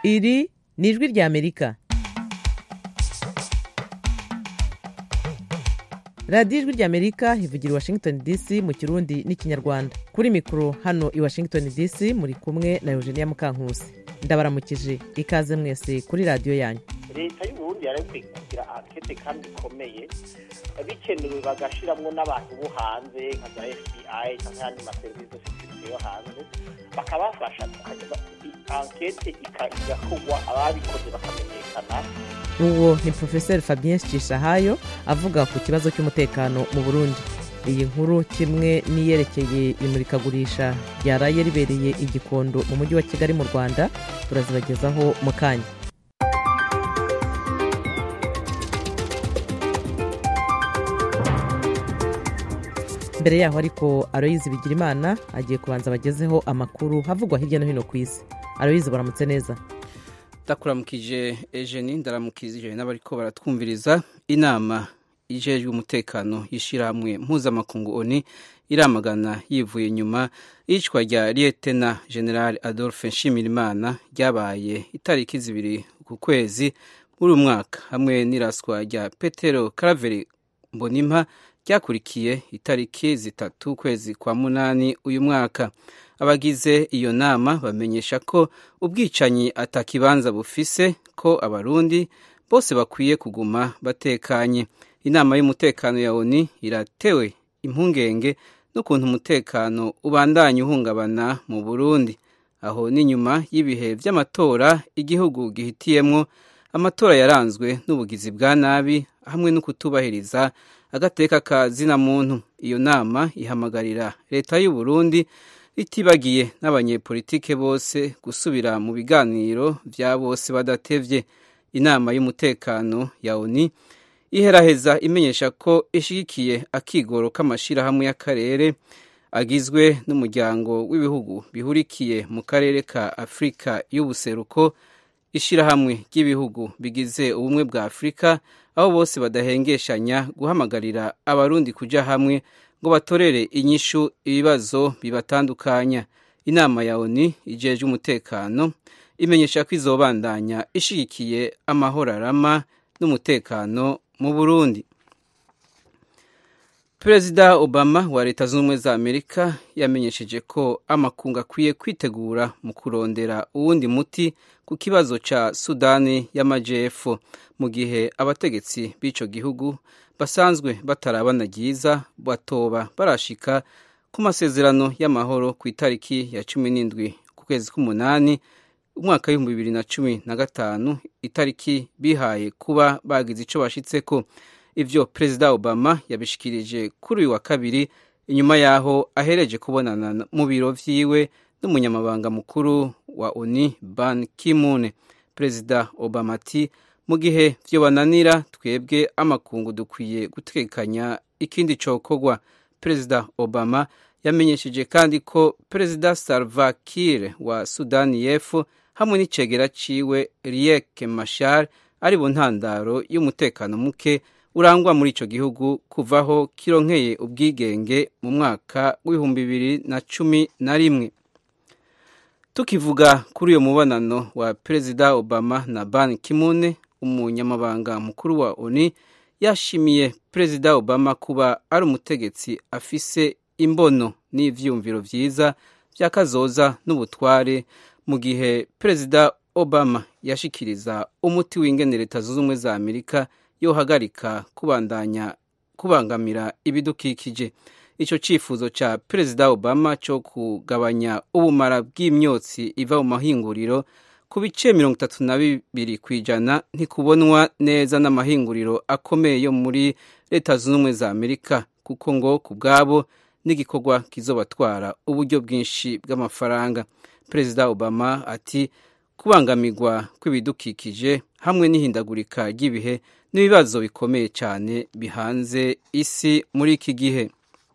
Iri ni ijwi ry'Amerika. radiyo ijwi ry'Amerika ivugira i Washington DC mu Kirundi n'Ikinyarwanda. Kuri mikoro hano i Washington DC muri kumwe na Eugenia Mukankusi. Ndabaramukije, ikaze mwese kuri radiyo yanyu. Leta y'u Burundi yarabikwiye kugira ankete kandi ikomeye, bikenewe bagashiramwo n'abantu bo hanze nka za FBI cyangwa ayandi maserivisi yose yo hanze, bakabafasha ankete igakorwa, ababikoze bakamenyekana. Uwo ni Professor Fabien Cishahayo avuga ku kibazo cy'umutekano mu Burundi. Iyi nkuru kimwe niyerekeye imurikagurisha ryaraye ribereye i Gikondo mu mujyi wa Kigali mu Rwanda turazibagezaho mu kanya. Mbere yaho ariko Aloyizi Bigirimana agiye kubanza bagezeho amakuru havugwa hirya no hino ku isi. Aloyizi, baramutse neza? Ndakuramukije Eugenie, ndaramukije n'abariko baratwumviriza. Inama ijejwe umutekano y'ishirahamwe mpuzamakungu ONU iramagana yivuye nyuma y'icwa rya Lieutenant General Adolphe Nshimirimana ryabaye itariki 2 ku kwezi muri uyu mwaka, hamwe n'iraswa rya Petero Karaveri Mbonimpa ryakurikiye itariki 3 kwezi kwa munani uyu mwaka. Abagize iyo nama bamenyesha ko ubwicanyi atakibanza bufise, ko abarundi bose bakwiye kuguma batekanye. Inama y'umutekano ya ONU iratewe impungenge n'ukuntu umutekano ubandanya uhungabana mu Burundi. Aho ni nyuma y'ibihe vy'amatora igihugu gihitiyemwo, amatora yaranzwe n'ubugizi bwa nabi hamwe no kutubahiriza agateka ka zina muntu. Iyo nama ihamagarira leta y'u Burundi itibagiye n'abanyepolitike bose gusubira mu biganiro vya bose badatevye. Inama y'umutekano ya ONU iheraheza imenyesha ko ishigikiye akigoro k'amashirahamwe y'akarere agizwe n'umuryango w'ibihugu bihurikiye mu karere ka Afrika y'ubuseruko, ishirahamwe ry'ibihugu bigize ubumwe bwa Afrika, aho bose badahengeshanya guhamagarira abarundi kuja hamwe ngo batorere inyishu ibibazo bibatandukanya. Inama ya ONU ijejwe umutekano imenyesha ko izobandanya ishigikiye amahoro arama n'umutekano mu Burundi. Perezida Obama wa Leta Zunze Ubumwe za Amerika yamenyesheje ko amakungu akwiye kwitegura mu kurondera uwundi muti ku kibazo ca Sudani y'Amajepfo, mu gihe abategetsi b'ico gihugu basanzwe batarabana ryiza batoba barashika ku masezerano y'amahoro ku itariki ya 17 ku kwezi k'umunani umwaka wa 2015, itariki bihaye kuba bagize ico bashitseko. Ivyo Perezida Obama yabishikirije kuri uyu wa kabiri inyuma yaho ahereje kubonana mu biro vyiwe n'umunyamabanga mukuru wa ONU Ban Ki-moon. Perezida Obama ati, mu gihe vyo bananira twebwe amakungu dukwiye gutekanya ikindi cokorwa. Perezida Obama yamenyesheje kandi ko Perezida Salva Kiir wa Sudani y'Epfo hamwe n'icegera ciwe Riek Machar ari bo ntandaro y'umutekano muke urangwa muri ico gihugu kuvaho kironkeye ubwigenge mu mwaka w'2011. Tukivuga kuri uyo mubonano wa Perezida Obama na Ban Ki-moon, umunyamabanga mukuru wa ONU yashimiye Perezida Obama kuba ari umutegetsi afise imbono n'ivyumviro vyiza vyakazoza n'ubutware, mu gihe Perezida Obama yashikiriza umuti w'ingene Leta Zunze Ubumwe za Amerika yohagarika kubangamira ibidukikije. Ico cifuzo ca Perezida Obama cyo kugabanya ubumara bw'imyotsi iva mu mahinguriro ku bice 32% ntikubonwa neza n'amahinguriro akomeye yo muri Leta Zunze Ubumwe za Amerika, kuko ngo kubwabo n'igikorwa kizobatwara uburyo bwinshi bw'amafaranga. Perezida Obama ati, kubangamirwa kw'ibidukikije hamwe n'ihindagurika ry'ibihe n'ibibazo bikomeye cyane bihanze isi muri iki gihe.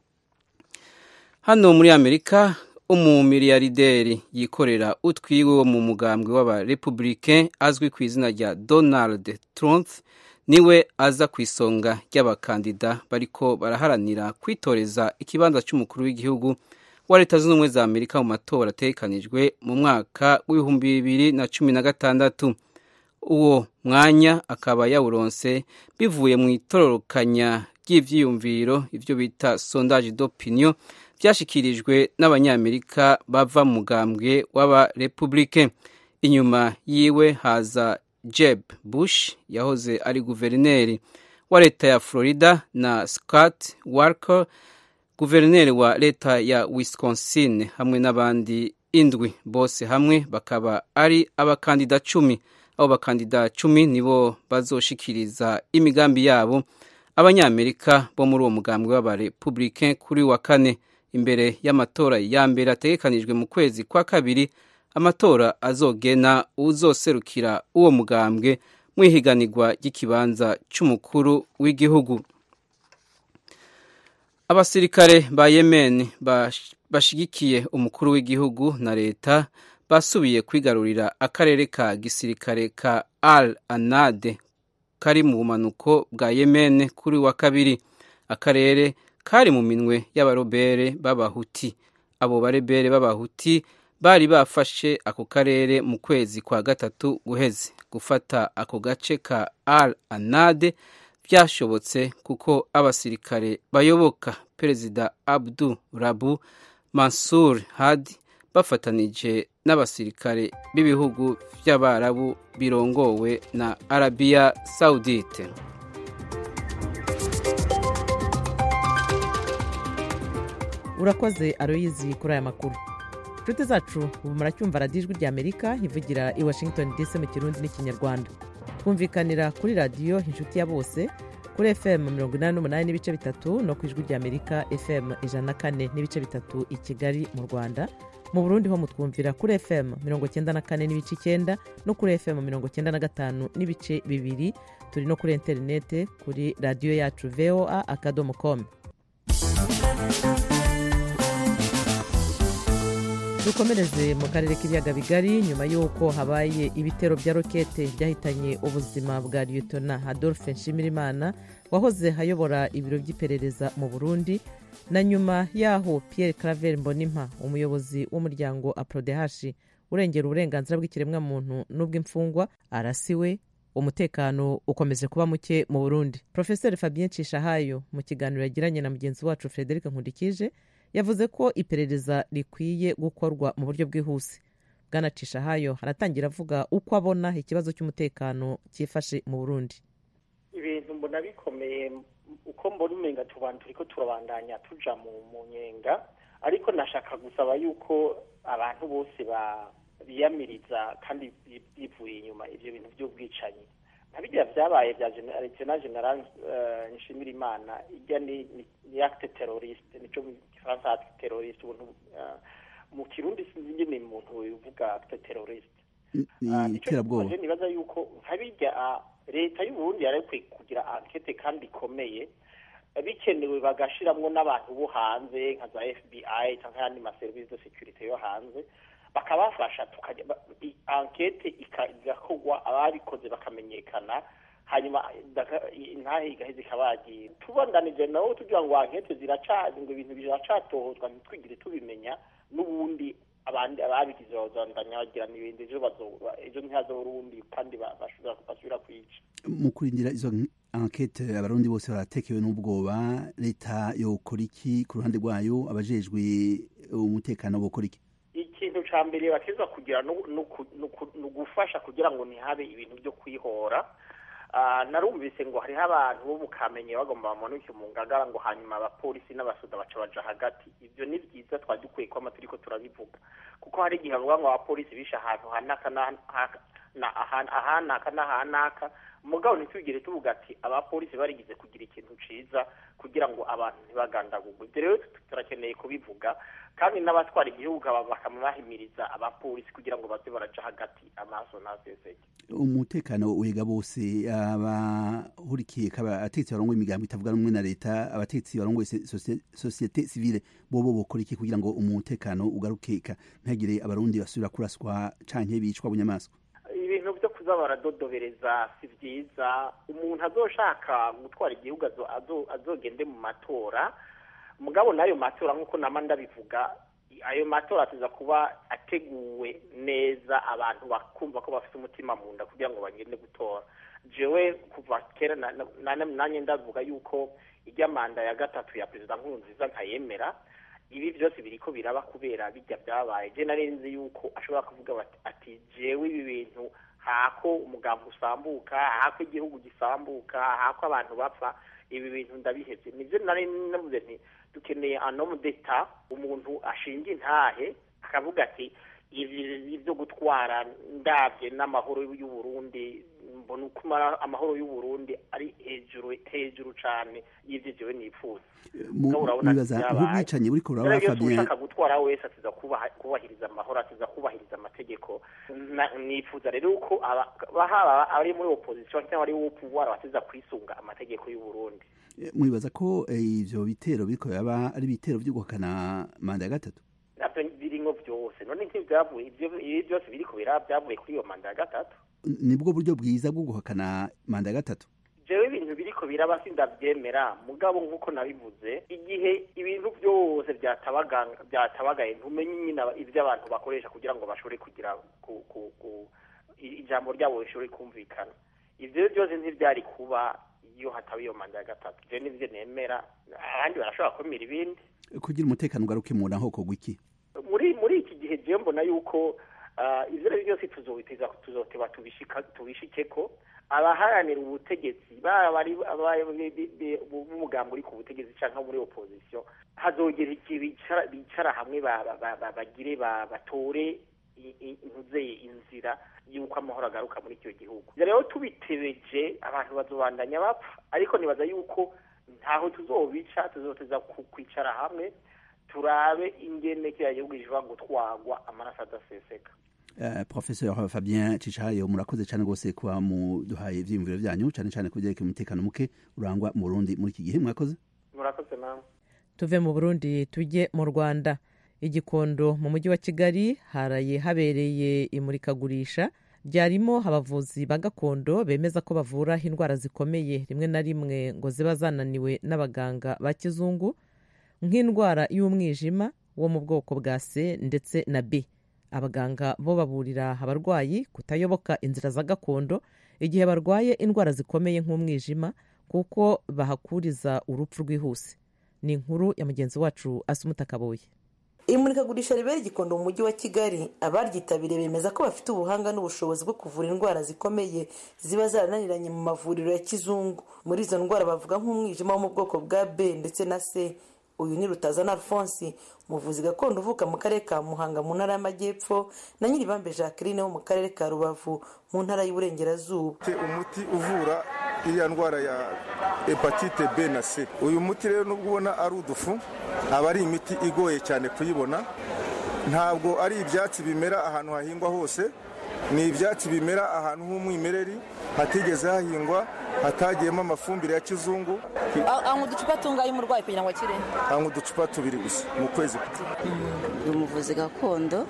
Hano muri Amerika, umumiliyarderi yikorera utwiwe wo mu mugambwe w'aba-Republicain azwi ku izina rya Donald Trump niwe aza ku isonga ry'abakandida bariko baraharanira kwitoreza ikibanza cy'umukuru w'igihugu wa leta zunze ubumwe za Amerika mu matora ategekanijwe mu mwaka w'ibihumbi 2016. Uwo mwanya akaba yawuronse bivuye mu itororokanya ry'ivyiyumviro ivyo bita sondage d'opinion vyashikirijwe n'abanyamerika bava mu mugambwe w'aba Republicain. Inyuma yiwe haza Jeb Bush yahoze ari guverineri wa leta ya Florida na Scott Walker guverineri wa leta ya Wisconsin hamwe n'abandi indwi, bose hamwe bakaba ari abakandida 10. Abo bakandida 10 nibo bazoshikiriza imigambi yabo abanyamerika bo muri uwo mugambwe w'aba Republicain kuri wa kane, imbere y'amatora ya mbere ategekanijwe mu kwezi kwa kabiri, amatora azogena uzoserukira uwo mugambwe mu ihiganirwa ry'ikibanza c'umukuru w'igihugu. Abasirikare ba Yemen bashigikiye umukuru w'igihugu na leta basubiye kwigarurira akarere ka gisirikare ka Al-Anad kari mu bumanuko bwa Yemen kuri wa kabiri. Akarere kari mu minwe y'abarobere b'abahuti. Abo barebere b'abahuti bari bafashe ako karere mu kwezi kwa gatatu guheze. Gufata ako gace ka Al-Anad byashobotse kuko abasirikare bayoboka Perezida Abdu Rabu Mansur Hadi bafatanije n'abasirikare b'ibihugu by'Abarabu birongowe na Arabia Saudite. Urakoze Aloyizi kuri aya makuru. Nshuti zacu, ubu muracyumva radiyo Ijwi ry'Amerika ivugira i Washington DC mu Kirundi n'Ikinyarwanda. Twumvikanira kuri radiyo Inshuti ya Bose kuri FM 88 n'ibice bitatu no ku Ijwi ry'Amerika FM 104 n'ibice bitatu i Kigali mu Rwanda. Mu Burundi ho mutwumvira kuri FM 94 n'ibice 9 no kuri FM 95 n'ibice bibiri. Turi no kuri interinete kuri radiyo yacu voa.com. Dukomereze mu karere k'ibiyaga bigari nyuma y'uko habaye ibitero bya rokete byahitanye ubuzima bwa Lieutenant Adolphe Nshimirimana wahoze hayobora ibiro by'iperereza mu Burundi, na nyuma yaho Pierre Claver Mbonimpa umuyobozi w'umuryango APRODH urengera uburenganzira bw'ikiremwa muntu n'ubw'imfungwa arasiwe, umutekano ukomeje kuba muke mu Burundi. Professeur Fabien Cishahayo mu kiganiro yagiranye na mugenzi wacu Frederic Nkundikije yavuze ko iperereza rikwiye gukorwa mu buryo bwihuse. Bwana Cishahayo haratangira avuga uko abona ikibazo cy'umutekano cyifashe mu Burundi. Ibintu mbona bikomeye uko mbona umenga tubantu turiko turabandanya tuja mu nyenga, ariko nashaka gusaba yuko abantu bose biyamiriza kandi bivuye inyuma ivyo bintu by'ubwicanyi nabijya byabaye bya General Nshimirimana ijya ni acte terroriste, nico mu Faransa acte terroriste, mu Kirundi sinzi nyine umuntu uvuga acte terroriste. Iterabwoba. Nibaza yuko nkabijya leta y'u Burundi yarekwe kugira enquête kandi ikomeye, bikenewe bagashiramwo n'abantu bo hanze nka za FBI cyangwa andi ma service de sécurité yo hanze, bakabafasha tukajya enquête igakorwa, ababikoze bakamenyekana, hanyuma intahe igaheze ikabagiye. Tubandanije nawo tugira ngo enquête ziracazi ngo ibintu biracatohozwa ntitwigire tubimenya, n'ubundi abandi ababigize bazandanya bagira n'ibindi ejo ntihazo Burundi kandi basubira kwica. Mu kurindira izo enquête abarundi bose baratekewe n'ubwoba, leta yokora iki ku ruhande rwayo, abajejwe umutekano bokora iki? Ikintu ca mbere bakeza kugira no gufasha kugira ngo ntihabe ibintu byo kwihora. Narumvise ngo hariho abantu bo mukamenye bagomba bamanuke mu ngagara ngo hanyuma abapolisi n'abasoda baca baja hagati. Ibyo ni byiza twadukwiye ko amaturiko turabivuga, kuko hari igihe ngo abapolisi bisha ahantu hanaka mugabo ntitugire tuvuga ati abapolisi barigize kugira ikintu ciza kugira ngo abantu ntibagandagurwe. Rero turakeneye kubivuga, kandi n'abatwara igihugu bakamahimiriza abapolisi kugira ngo baze baraja hagati amaso naseseke. Umutekano wega bose, abahurikiye abatetsi barongo imigambo itavuga rumwe na leta, abatetsi barongo societe civile bobo bokora iki kugira ngo umutekano ugarukeka ntagire abarundi basubira kuraswa canke bicwa bunyamaswa? Ibintu byo kuza baradodobereza si byiza. Umuntu azoshaka gutwara igihugu azogende mu matora, mugabo nayo matora nkuko nama ndabivuga ayo matora ateza kuba ateguwe neza abantu bakumva ko bafite umutima mu nda kugira ngo bagende gutora. Jewe kuva kera nanye ndavuga yuko ijya manda ya gatatu ya Perezida Nkurunziza nkayemera. Ibi byose biriko biraba kubera bijya byabaye. Je narenze yuko ashobora kuvuga ati jewe ibi bintu hako umugambo usambuka, hako igihugu gisambuka, hako abantu bapfa, ibi bintu ndabihevye. Nivyo nari navuze nti dukeneye anomu d'etat, umuntu ashinga intahe akavuga ati ibi byo gutwara ndavye n'amahoro y'u Burundi, mbona uko amahoro y'u Burundi ari hejuru cyane y'ivyo jewe nipfuza. Mwibaza nk'ubwicanyi buriko buraba Fabien, ushaka gutwara wese atiza kubahiriza amahoro, atiza kubahiriza amategeko. Nifuza rero uko bahaba ari muri opposition cyangwa ari wo pouvoir batiza kwisunga amategeko y'u Burundi. Mwibaza ko ivyo bitero biriko yaba ari bitero byo guhakana manda ya gatatu? Navyo biringo byose none nk'ibyavuye ivyo byose biriko biraba byavuye kuri iyo manda ya gatatu. Nibwo buryo bwiza bwo guhakana manda ya gatatu? Jewe ibintu biriko biraba sindavyemera, mugabo nkuko nabivuze, igihe ibintu byose byatabagaye ntumenye nyine ivyo abantu bakoresha kugira ngo bashobore kugira ijambo ryabo rishobore kumvikana. Ivyo byose ntivyari kuba iyo hataba iyo manda ya gatatu. Je nivyo nemera, abandi barashobora kwemera ibindi kugira umutekano ugaruke mu ntaho ko gwiki. Muri iki gihe je mbona yuko ivyo byose tuzoteba tubishikeko. Abaharanira ubutegetsi bari b'umugambo uri ku butegetsi cyangwa muri opposition, hazogera iki bicara hamwe bagire batore inzira y'uko amahoro agaruka muri icyo gihugu. Rero tubitebeje abantu bazobandanya bapfa, ariko nibaza yuko ntaho tuzobica, tuzoteza kwicara hamwe turabe ingene kiriya gihugu gishobora gutwagwa amaraso adaseseka. Professeur Fabien Cishahayo, murakoze cyane rwose kuba muduhaye ivyiyumviro vyanyu cyane cyane kugereka umutekano muke urangwa mu Burundi muri iki gihe. Murakoze namwe. Tuve mu Burundi tujye mu Rwanda. Igikondo mu mujyi wa Kigali haraye habereye imurikagurisha ryarimo abavuzi ba gakondo bemeza ko bavura indwara zikomeye rimwe na rimwe ngo ziba zananiwe n'abaganga ba kizungu, nk'indwara y'umwijima wo mu bwoko bwa C ndetse na B. Abaganga bo baburira abarwayi kutayoboka inzira za gakondo igihe barwaye indwara zikomeye nk'umwijima kuko bahakuriza urupfu rwihuse. Ni inkuru ya mugenzi wacu Asumuta Kaboye. Imurikagurisha ribera Igikondo mu mujyi wa Kigali, abaryitabiriye bemeza ko bafite ubuhanga n'ubushobozi bwo kuvura indwara zikomeye ziba zarananiranye mu mavuriro ya kizungu. Muri izo ndwara bavuga nk'umwijima wo mu bwoko bwa B ndetse na C. Uyu ni Rutazana Alphonse, umuvuzi gakondo uvuka mu karere ka Muhanga mu ntara y'Amajyepfo, na Nyiribambe Jacqueline wo mu karere ka Rubavu mu ntara y'Uburengerazuba. Umuti uvura iriya ndwara ya hepatite B na C. Uyu muti rero nubwo ubona ari udufu, aba ari imiti igoye cyane kuyibona. Ntabwo ari ibyatsi bimera ahantu hahingwa hose, ni ibyatsi bimera ahantu h'umwimereri hatigeze hahingwa, hatagiyemo amafumbire ya kizungu. Uducupa tungaye umurwayi kugira ngo akire? Uducupa 2 gusa mu kwezi. Umuvuzi gakondo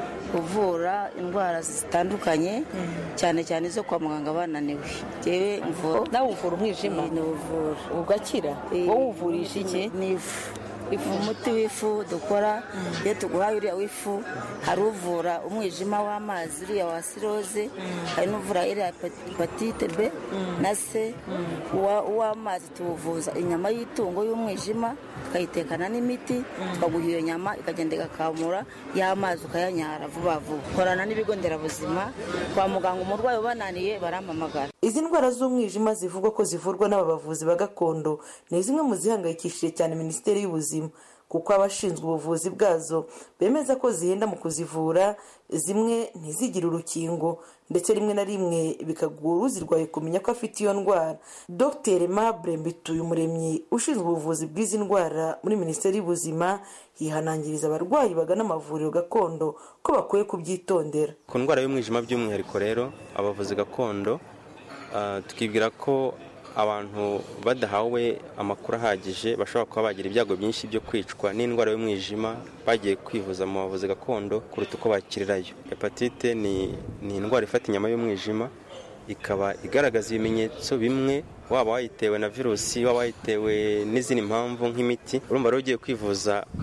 uvura indwara zitandukanye cyane cyane zo kwa muganga bananiwe. Jewe nawe uvura umwijima? Ni uvura. Ugakira? Wowe uvurisha iki? Nifu. Umuti w'ifu dukora iyo tuguhaye uriya w'ifu, hari uvura umwijima w'amazi uriya wa siroze, hari n'uvura iriya hepatite B na C. Uw'amazi tuwuvuza inyama y'itungo y'umwijima, tukayitekana n'imiti, tukaguha iyo nyama ikagenda igakamura, y'amazi ukayanyara vuba vuba. Korana n'ibigo nderabuzima, kwa muganga umurwayi ubananiye barampamagara. Izi ndwara z'umwijima zivugwa ko zivurwa n'aba bavuzi ba gakondo ni zimwe mu zihangayikishije cyane Minisiteri y'Ubuzima, kuko abashinzwe ubuvuzi bwazo bemeza ko zihenda mu kuzivura, zimwe ntizigire urukingo, ndetse rimwe na rimwe bikagora uzirwaye kumenya ko afite iyo ndwara. Dr Aimable Mbituyumuremyi ushinzwe ubuvuzi bw'izi ndwara muri Minisiteri y'Ubuzima yihanangiriza abarwayi bagana amavuriro gakondo ko bakwiye kubyitondera. Ku ndwara y'umwijima by'umwihariko rero abavuzi gakondo tukibwira ko abantu badahawe amakuru ahagije bashobora kuba bagira ibyago byinshi byo kwicwa n'indwara y'umwijima bagiye kwivuza mu bavuzi gakondo kuruta uko bakirirayo. Hepatite ni indwara ifata inyama y'umwijima, ikaba igaragaza ibimenyetso bimwe, waba wayitewe na virusi, waba wayitewe n'izindi mpamvu nk'imiti. Urumva rero ugiye kwivuza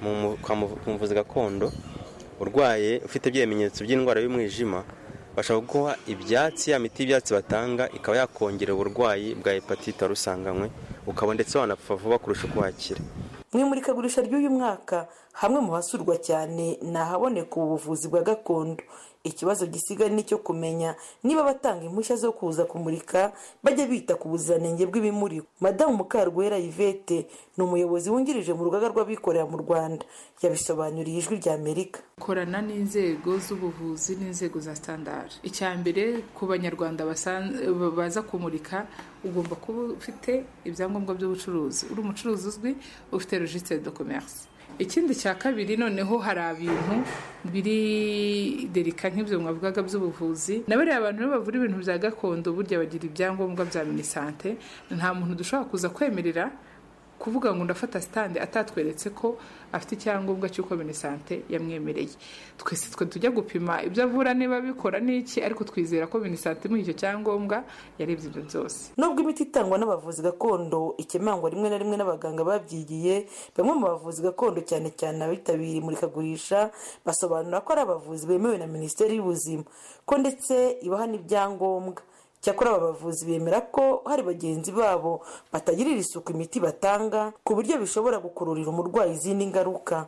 kwa muvuzi gakondo urwaye ufite ibimenyetso by'indwara y'umwijima bashobora guha ibyatsi, ya miti y'ibyatsi batanga ikaba yakongera uburwayi bwa hepatite warusanganywe ukaba ndetse wanapfa vuba kurusha uko wakira. mu imurikagurisha ry'uyu mwaka hamwe mu hasurwa cyane ni ahaboneka ubuvuzi bwa gakondo. Ikibazo gisigaye nicyo kumenya niba batanga impushya zo kuza kumurika bajya bita ku buziranenge bw'ibimurikwa. Madamu Mukarwera Yvette ni umuyobozi wungirije mu rugaga rw'abikorera mu Rwanda, yabisobanuriye Ijwi rya Amerika. Korana n'inzego z'ubuvuzi n'inzego za standard. Icyambere ku banyarwanda baza kumurika ugomba kuba ufite ibyangombwa by'ubucuruzi, uri umucuruzi uzwi, ufite registre de commerce. Ikindi cya kabiri noneho hari ibintu biri derika nk'ibyo mwavugaga by'ubuvuzi, nabariya abantu bavura ibintu bya gakondo burya bagira ibyangombwa bya minisante. Nta muntu dushobora kuza kwemerera kuvuga ngo ndafata stand atatweretse ko afite icyangombwa cy'uko minisante yamwemereye. Twese tujya gupima ibyo avura niba bikora n'iki, ariko twizera ko minisante mu icyo cyangombwa yarebye ibyo byose. Nubwo imiti itangwa n'abavuzi gakondo ikemangwa rimwe na rimwe n'abaganga babyigiye, bamwe mu bavuzi gakondo cyane cyane abitabiriye imurikagurisha basobanura ko ari abavuzi bemewe na Minisiteri y'Ubuzima, ko ndetse ibaha n'ibyangombwa. Cyakora aba bavuzi bemera ko hari bagenzi babo batagirira isuku imiti batanga ku buryo bishobora gukururira umurwayi izindi ngaruka.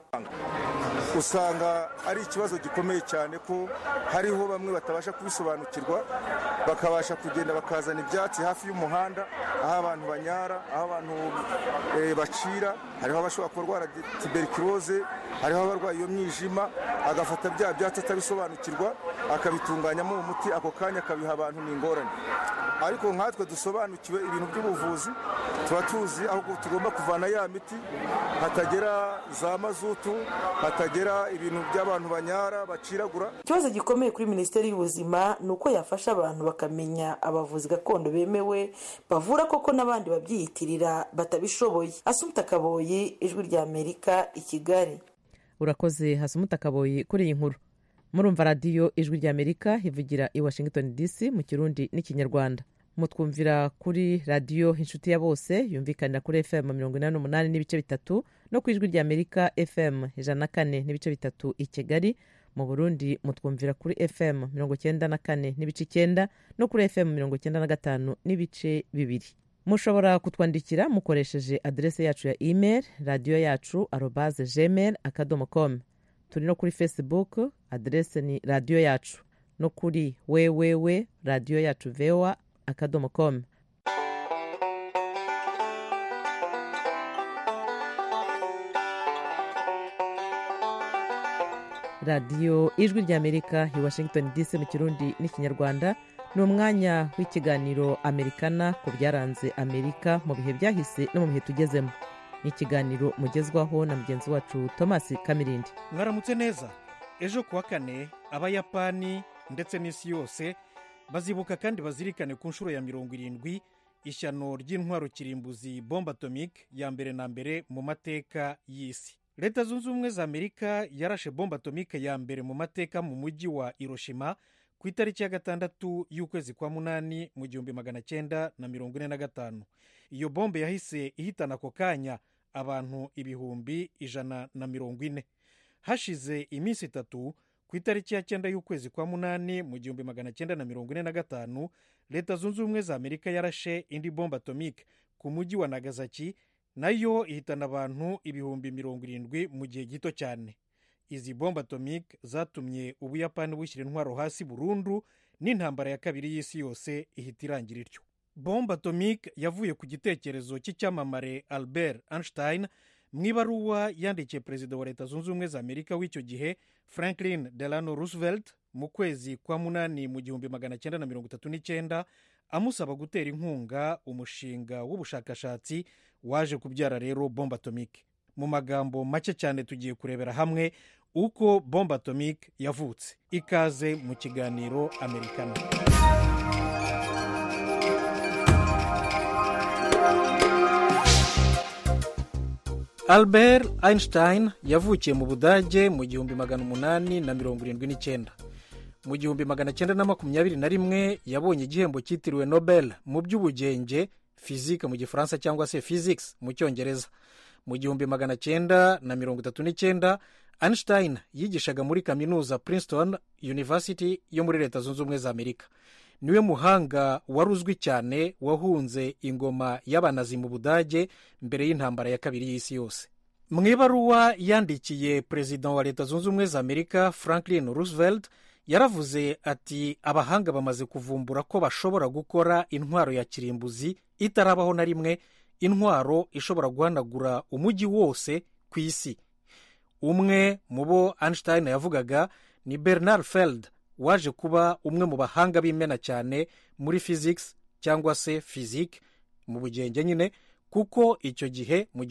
Usanga ari ikibazo gikomeye cyane ko hariho bamwe batabasha kubisobanukirwa, bakabasha kugenda bakazana ibyatsi hafi y'umuhanda aho abantu banyara, aho abantu bacira. Hariho abashobora kurwara tuberculose, hariho abarwaye iyo mwijima, agafata bya byatsi atabisobanukirwa akabitunganyamo umuti, ako kanya akabiha abantu n'ingorane. Ariko nkatwe dusobanukiwe ibintu by'ubuvuzi tuba tuzi aho tugomba kuvana ya miti, hatagera za mazutu, hatagera ibintu by'abantu banyara baciragura. Ikibazo gikomeye kuri Minisiteri y'Ubuzima ni uko yafasha abantu bakamenya abavuzi gakondo bemewe bavura koko n'abandi babyiyitirira batabishoboye. Asumta Kaboyi, Ijwi rya Amerika, i Kigali. Urakoze Hasumuta Kaboyi kuri iyi nkuru. Murumva radiyo Ijwi rya Amerika ivugira i Washington DC mu Kirundi n'Ikinyarwanda. Mutwumvira kuri radiyo Inshuti ya Bose yumvikanira kuri FM 88 n'ibice bitatu no ku Ijwi rya Amerika FM 104 n'ibice bitatu i Kigali. Mu Burundi mutwumvira kuri FM 94 n'ibice 9 no kuri FM 95 n'ibice 2. Mushobora kutwandikira mukoresheje adresse yacu ya email radio.yacu@gmail.com. Turi no kuri Facebook, adresse ni radio yacu, no kuri www.radioyacu.voa.com. Radio Ijwi rya Amerika i Washington DC mu Kirundi n'Ikinyarwanda. Ni umwanya w'ikiganiro Amerikana ku byaranze Amerika mu bihe byahise no mu bihe tugezemo. Ni ikiganiro mugezwaho na mugenzi wacu Thomas Kamirindi. Mwaramutse neza. Ejo kuwa kane Abayapani ndetse n'isi yose bazibuka kandi bazirikane ku nshuro ya 70 ishyano ry'intwaro kirimbuzi bombe atomique ya mbere na mbere mu mateka y'isi. Leta Zunze Ubumwe za Amerika yarashe bombe atomique ya mbere mu mateka mu mujyi wa Hiroshima ku itariki ya 6 y'ukwezi kwa munani mu 1945. Iyo bombe yahise ihitana ako kanya abantu ibihumbi 140. Hashize iminsi 3 ku itariki ya 9 y'ukwezi kwa munani mu 1945 Leta Zunze Ubumwe za Amerika yarashe indi bombe atomique ku mujyi wa Nagasaki, nayo ihitana abantu ibihumbi 70 mu gihe gito cyane. Izi bombe atomique zatumye Ubuyapani bushyira intwaro hasi burundu n'intambara ya kabiri y'isi yose ihita irangira ityo. Bombe atomique yavuye ku gitekerezo cy'icyamamare Albert Einstein mu ibaruwa yandikiye perezida wa Leta Zunze Ubumwe za Amerika w'icyo gihe Franklin Delano Roosevelt mu kwezi kwa munani mu 1939 amusaba gutera inkunga umushinga w'ubushakashatsi waje kubyara rero bombe atomique. Mu magambo make cyane tugiye kurebera hamwe uko bombe atomique yavutse. Ikaze mu kiganiro Amerikana. Albert Einstein yavukiye mu Budage mu 1879. Mu 1921 yabonye igihembo cyitiriwe Nobel mu by'ubugenge, physique mu gifaransa cyangwa se physics mu cyongereza. mu 1939 Einstein yigishaga muri kaminuza Princeton University yo muri Leta Zunze Ubumwe za Amerika. Niwe muhanga wari uzwi cyane wahunze ingoma y'abanazi mu Budage mbere y'intambara ya kabiri y'isi yose. Mu ibaruwa yandikiye perezida wa Leta Zunze Ubumwe za Amerika Franklin Roosevelt yaravuze ati abahanga bamaze kuvumbura ko bashobora gukora intwaro ya kirimbuzi itarabaho na rimwe, intwaro ishobora guhanagura umujyi wose ku isi. Umwe mu bo Einstein yavugaga ni Bernard Feld, waje kuba umwe mu bahanga b'imena cyane muri physics cyangwa se physique mu bugenge nyine, kuko icyo gihe mu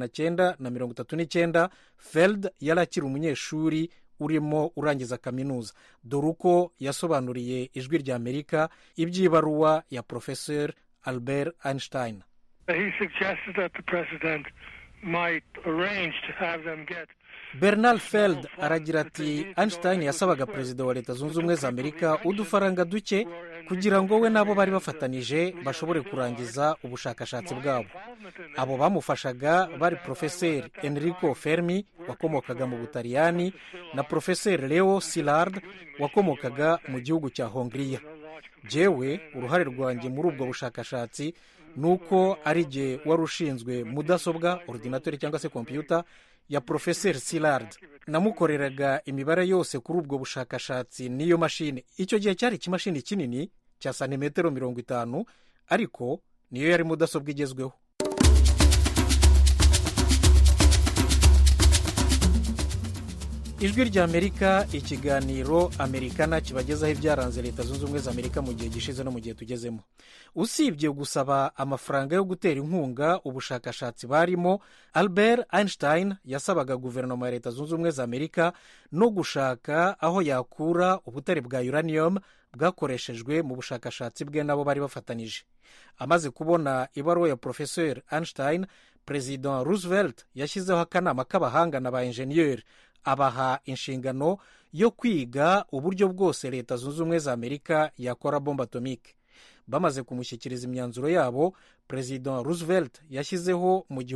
1939 Feld yari akiri umunyeshuri urimo urangiza kaminuza. Dore uko yasobanuriye Ijwi rya Amerika iby'ibaruwa ya Professor Albert Einstein. He suggested that the president might arrange to have them get. Bernard Feld aragira ati Einstein yasabaga perezida wa Leta Zunze Ubumwe za Amerika udufaranga duke kugira ngo we nabo bari bafatanije bashobore kurangiza ubushakashatsi bwabo. Abo bamufashaga bari Professor Enrico Fermi wakomokaga mu Butaliyani na Professor Leo Szilard wakomokaga mu gihugu cya Hongria. Jewe uruhare rwanjye muri ubwo bushakashatsi nuko ari je wari ushinzwe mudasobwa ordinateur cyangwa se computer ya Professor Szilard. Namukoreraga imibare yose kuri ubwo bushakashatsi n'iyo mashine. Icyo gihe cyari ikimashini kinini cya santimetero 50, ariko niyo yari mudasobwa igezweho. Ijwi rya Amerika, ikiganiro Amerikana kibagezaho ibyaranze Leta Zunze Ubumwe za Amerika mu gihe gishize no mu gihe tugezemo. Usibye gusaba amafaranga yo gutera inkunga ubushakashatsi barimo, Albert Einstein yasabaga guverinoma ya Leta Zunze Ubumwe za Amerika no gushaka aho yakura ubutare bwa uranium bwakoreshejwe mu bushakashatsi bwe nabo bari bafatanije. Amaze kubona ibaruwa ya Professor Einstein, President Roosevelt yashyizeho akanama k'abahanga na ba engineer, abaha inshingano yo kwiga uburyo bwose Leta Zunze Ubumwe za Amerika yakora bombe atomike. Bamaze kumushyikiriza imyanzuro yabo, President Roosevelt yashyizeho mu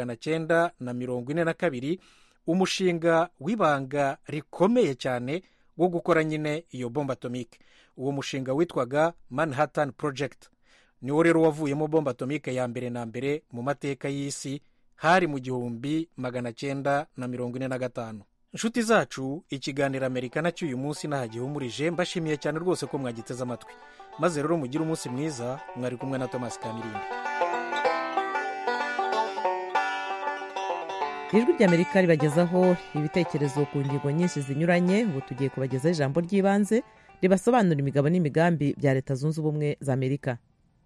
1942 umushinga w'ibanga rikomeye cyane wo gukora nyine iyo bombe atomike. Uwo mushinga witwaga Manhattan Project. Niwo rero wavuyemo bombe atomike ya mbere na mbere mu mateka y'isi, hari mu 1945. Inshuti zacu, ikiganiro Amerikana cy'uyu munsi nahagihumurije, mbashimiye cyane rwose ko mwagiteze amatwi. Maze rero mugire umunsi mwiza. Mwari kumwe na Thomas Kamirindi. Ijwi rya Amerika ribagezaho ibitekerezo ku ngingo nyinshi zinyuranye. Ubu tugiye kubagezaho ijambo ry'ibanze ribasobanura imigabo n'imigambi bya Leta Zunze Ubumwe za Amerika.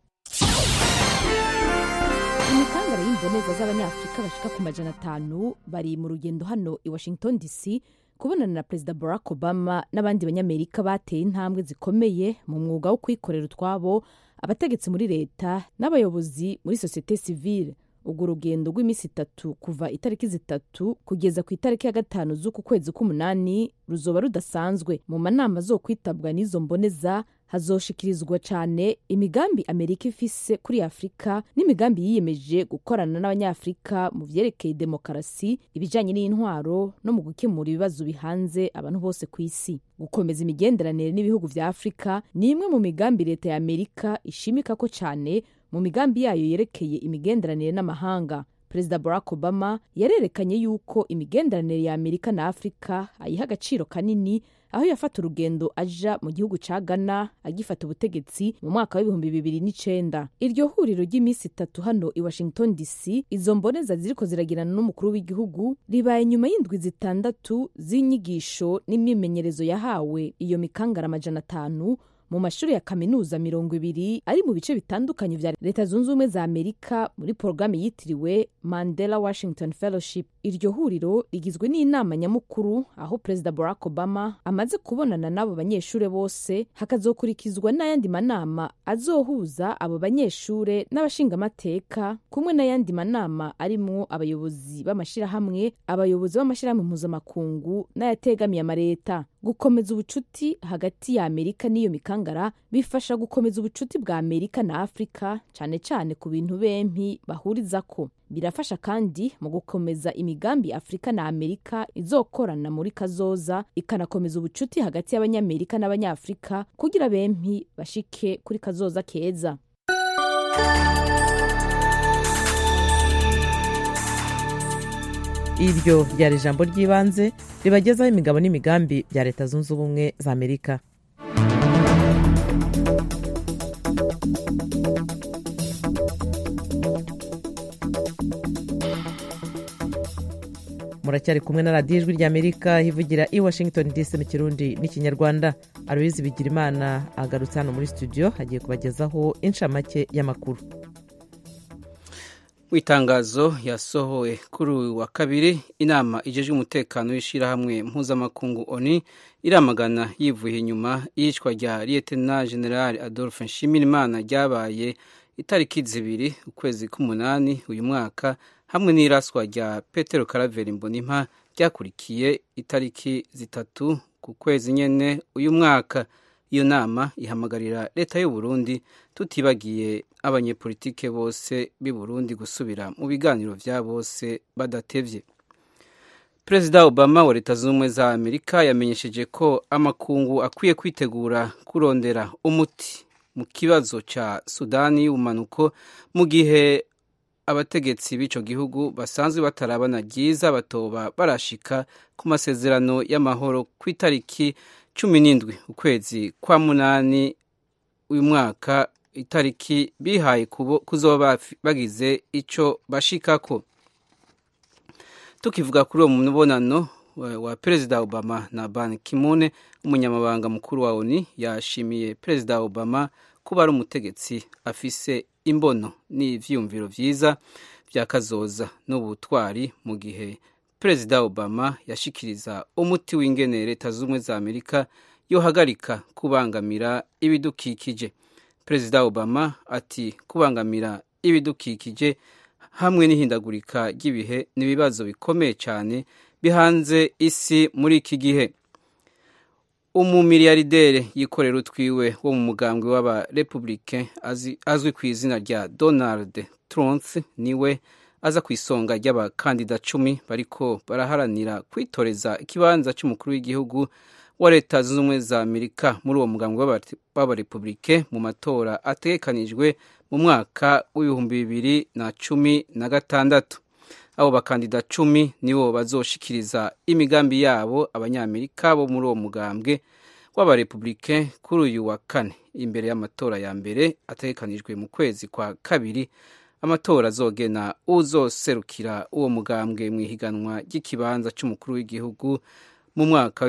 Imikangara y'imboneza z'abanyafrika bashika ku 500 bari mu rugendo hano i Washington DC kubonana na Perezida Barack Obama n'abandi banyamerika bateye intambwe zikomeye mu mwuga wo kwikorera utwabo, abategetsi muri leta n'abayobozi muri societe civile. Urwo rugendo rw'iminsi 3 kuva itariki 3 kugeza ku itariki ya 5 z'uku kwezi k'umunani ruzoba rudasanzwe. Mu manama zo kwitabwa n'izo mboneza hazoshikirizwa cyane imigambi Amerika ifise kuri Afrika n'imigambi yiyemeje gukorana n'abanyafrika mu vyerekeye demokarasi, ibijanye n'intwaro no mu gukemura ibibazo bihanze abantu bose ku isi. Gukomeza imigenderanire n'ibihugu vya Afrika ni imwe mu migambi leta ya Amerika ishimika ko cyane mu migambi yayo yerekeye imigenderanire n'amahanga. Perezida Barack Obama yarerekanye yuko imigenderanire ya Amerika na Afrika ayiha agaciro kanini, aho yafata urugendo aja mu gihugu ca Ghana agifata ubutegetsi mu mwaka wa 2009. Iryo huriro ry'iminsi 3 hano i Washington DC, izo mboneza ziriko ziragirana n'umukuru w'igihugu, ribaye nyuma y'indwi 6 z'inyigisho n'imyimenyerezo yahawe iyo mikangara 500 mu mashuri ya kaminuza 200 ari mu bice bitandukanye vya Leta Zunze Ubumwe za Amerika muri programu yitiriwe Mandela Washington Fellowship. Iryo huriro rigizwe n'inama nyamukuru, aho Perezida Barack Obama amaze kubonana n'abo banyeshure bose, hakazokurikizwa n'ayandi manama azohuza abo banyeshure n'abashingamateka, kumwe n'ayandi manama arimo abayobozi b'amashirahamwe, abayobozi b'amashirahamwe mpuzamakungu n'ayategamiye amareta. Gukomeza ubucuti hagati ya Amerika n'iyo mikangara mikangara bifasha gukomeza ubucuti bwa Amerika na Afrika cyane cyane ku bintu bempi bahurizako. Birafasha kandi mu gukomeza imigambi Afrika na Amerika izokorana muri kazoza, ikanakomeza ubucuti hagati y'Abanyamerika n'Abanyafrika kugira bempi bashike kuri kazoza keza. Iryo ryari ijambo ry'ibanze ribagezaho imigabo n'imigambi bya Leta Zunze Ubumwe za Amerika. Muracyari kumwe na radiyo ijwi ry'Amerika ivugira i Washington DC mu Kirundi n'Ikinyarwanda. Aloyizi Bigirimana agarutse hano muri studio agiye kubagezaho inshamake y'amakuru. Itangazo yasohowe kuri uyu wa kabiri, inama ijejwe umutekano w'ishirahamwe mpuzamakungu ONU iramagana yivuye inyuma y'iyicwa rya Lieutenant General Adolphe Nshimirimana ryabaye itariki 2 ukwezi k'umunani uyu mwaka, hamwe n'iraswa rya Petero Karaveri Mbonimpa ryakurikiye itariki 3 ku kwezi nyene uyu mwaka. Iyo nama ihamagarira leta y'u Burundi, tutibagiye abanyepolitike bose b'i Burundi, gusubira mu biganiro vya bose badatevye. Perezida Obama wa Leta Zunze Ubumwe za Amerika yamenyesheje ko amakungu akwiye kwitegura kurondera umuti mu kibazo ca Sudani y'ubumanuko, mu gihe abategetsi b'ico gihugu basanzwe batarabana ryiza batoba barashika ku masezerano y'amahoro ku itariki 17 ukwezi kwa munani uyu mwaka, itariki bihaye kuzoba bagize ico bashikako. Tukivuga kuri uwo mubonano wa Perezida Obama na Ban Ki-moon, umunyamabanga mukuru wa ONU yashimiye Perezida Obama kuba ari umutegetsi afise imbono n'ivyumviro vyiza vya kazoza n'ubutwari, mu gihe Perezida Obama yashikiriza umuti w'ingene Leta Zunze za Amerika yohagarika kubangamira ibidukikije. Perezida Obama ati kubangamira ibidukikije hamwe n'ihindagurika ry'ibihe n'ibibazo bikomeye cyane bihanze isi muri iki gihe. Umumiliyardere yikorera utwiwe wo mu mugambwe w'aba-Republicain azwi ku izina rya Donald Trump niwe aza ku isonga ry'abakandida 10 bariko baraharanira kwitoreza ikibanza cy'umukuru w'igihugu wa Leta Zunze Ubumwe za Amerika muri uwo mugambwe w'aba-Republicain mu matora ategekanijwe mu mwaka w'2016. Abo bakandida 10 nibo bazoshikiriza imigambi yabo abanyamerika bo muri uwo mugambwe w'aba-Republicain kuri uyu wa kane, imbere y'amatora ya mbere ategekanijwe mu kwezi kwa kabiri. Amatora azogena uzoserukira uwo mugambwe mu ihiganwa ry'ikibanza cy'umukuru w'igihugu mu mwaka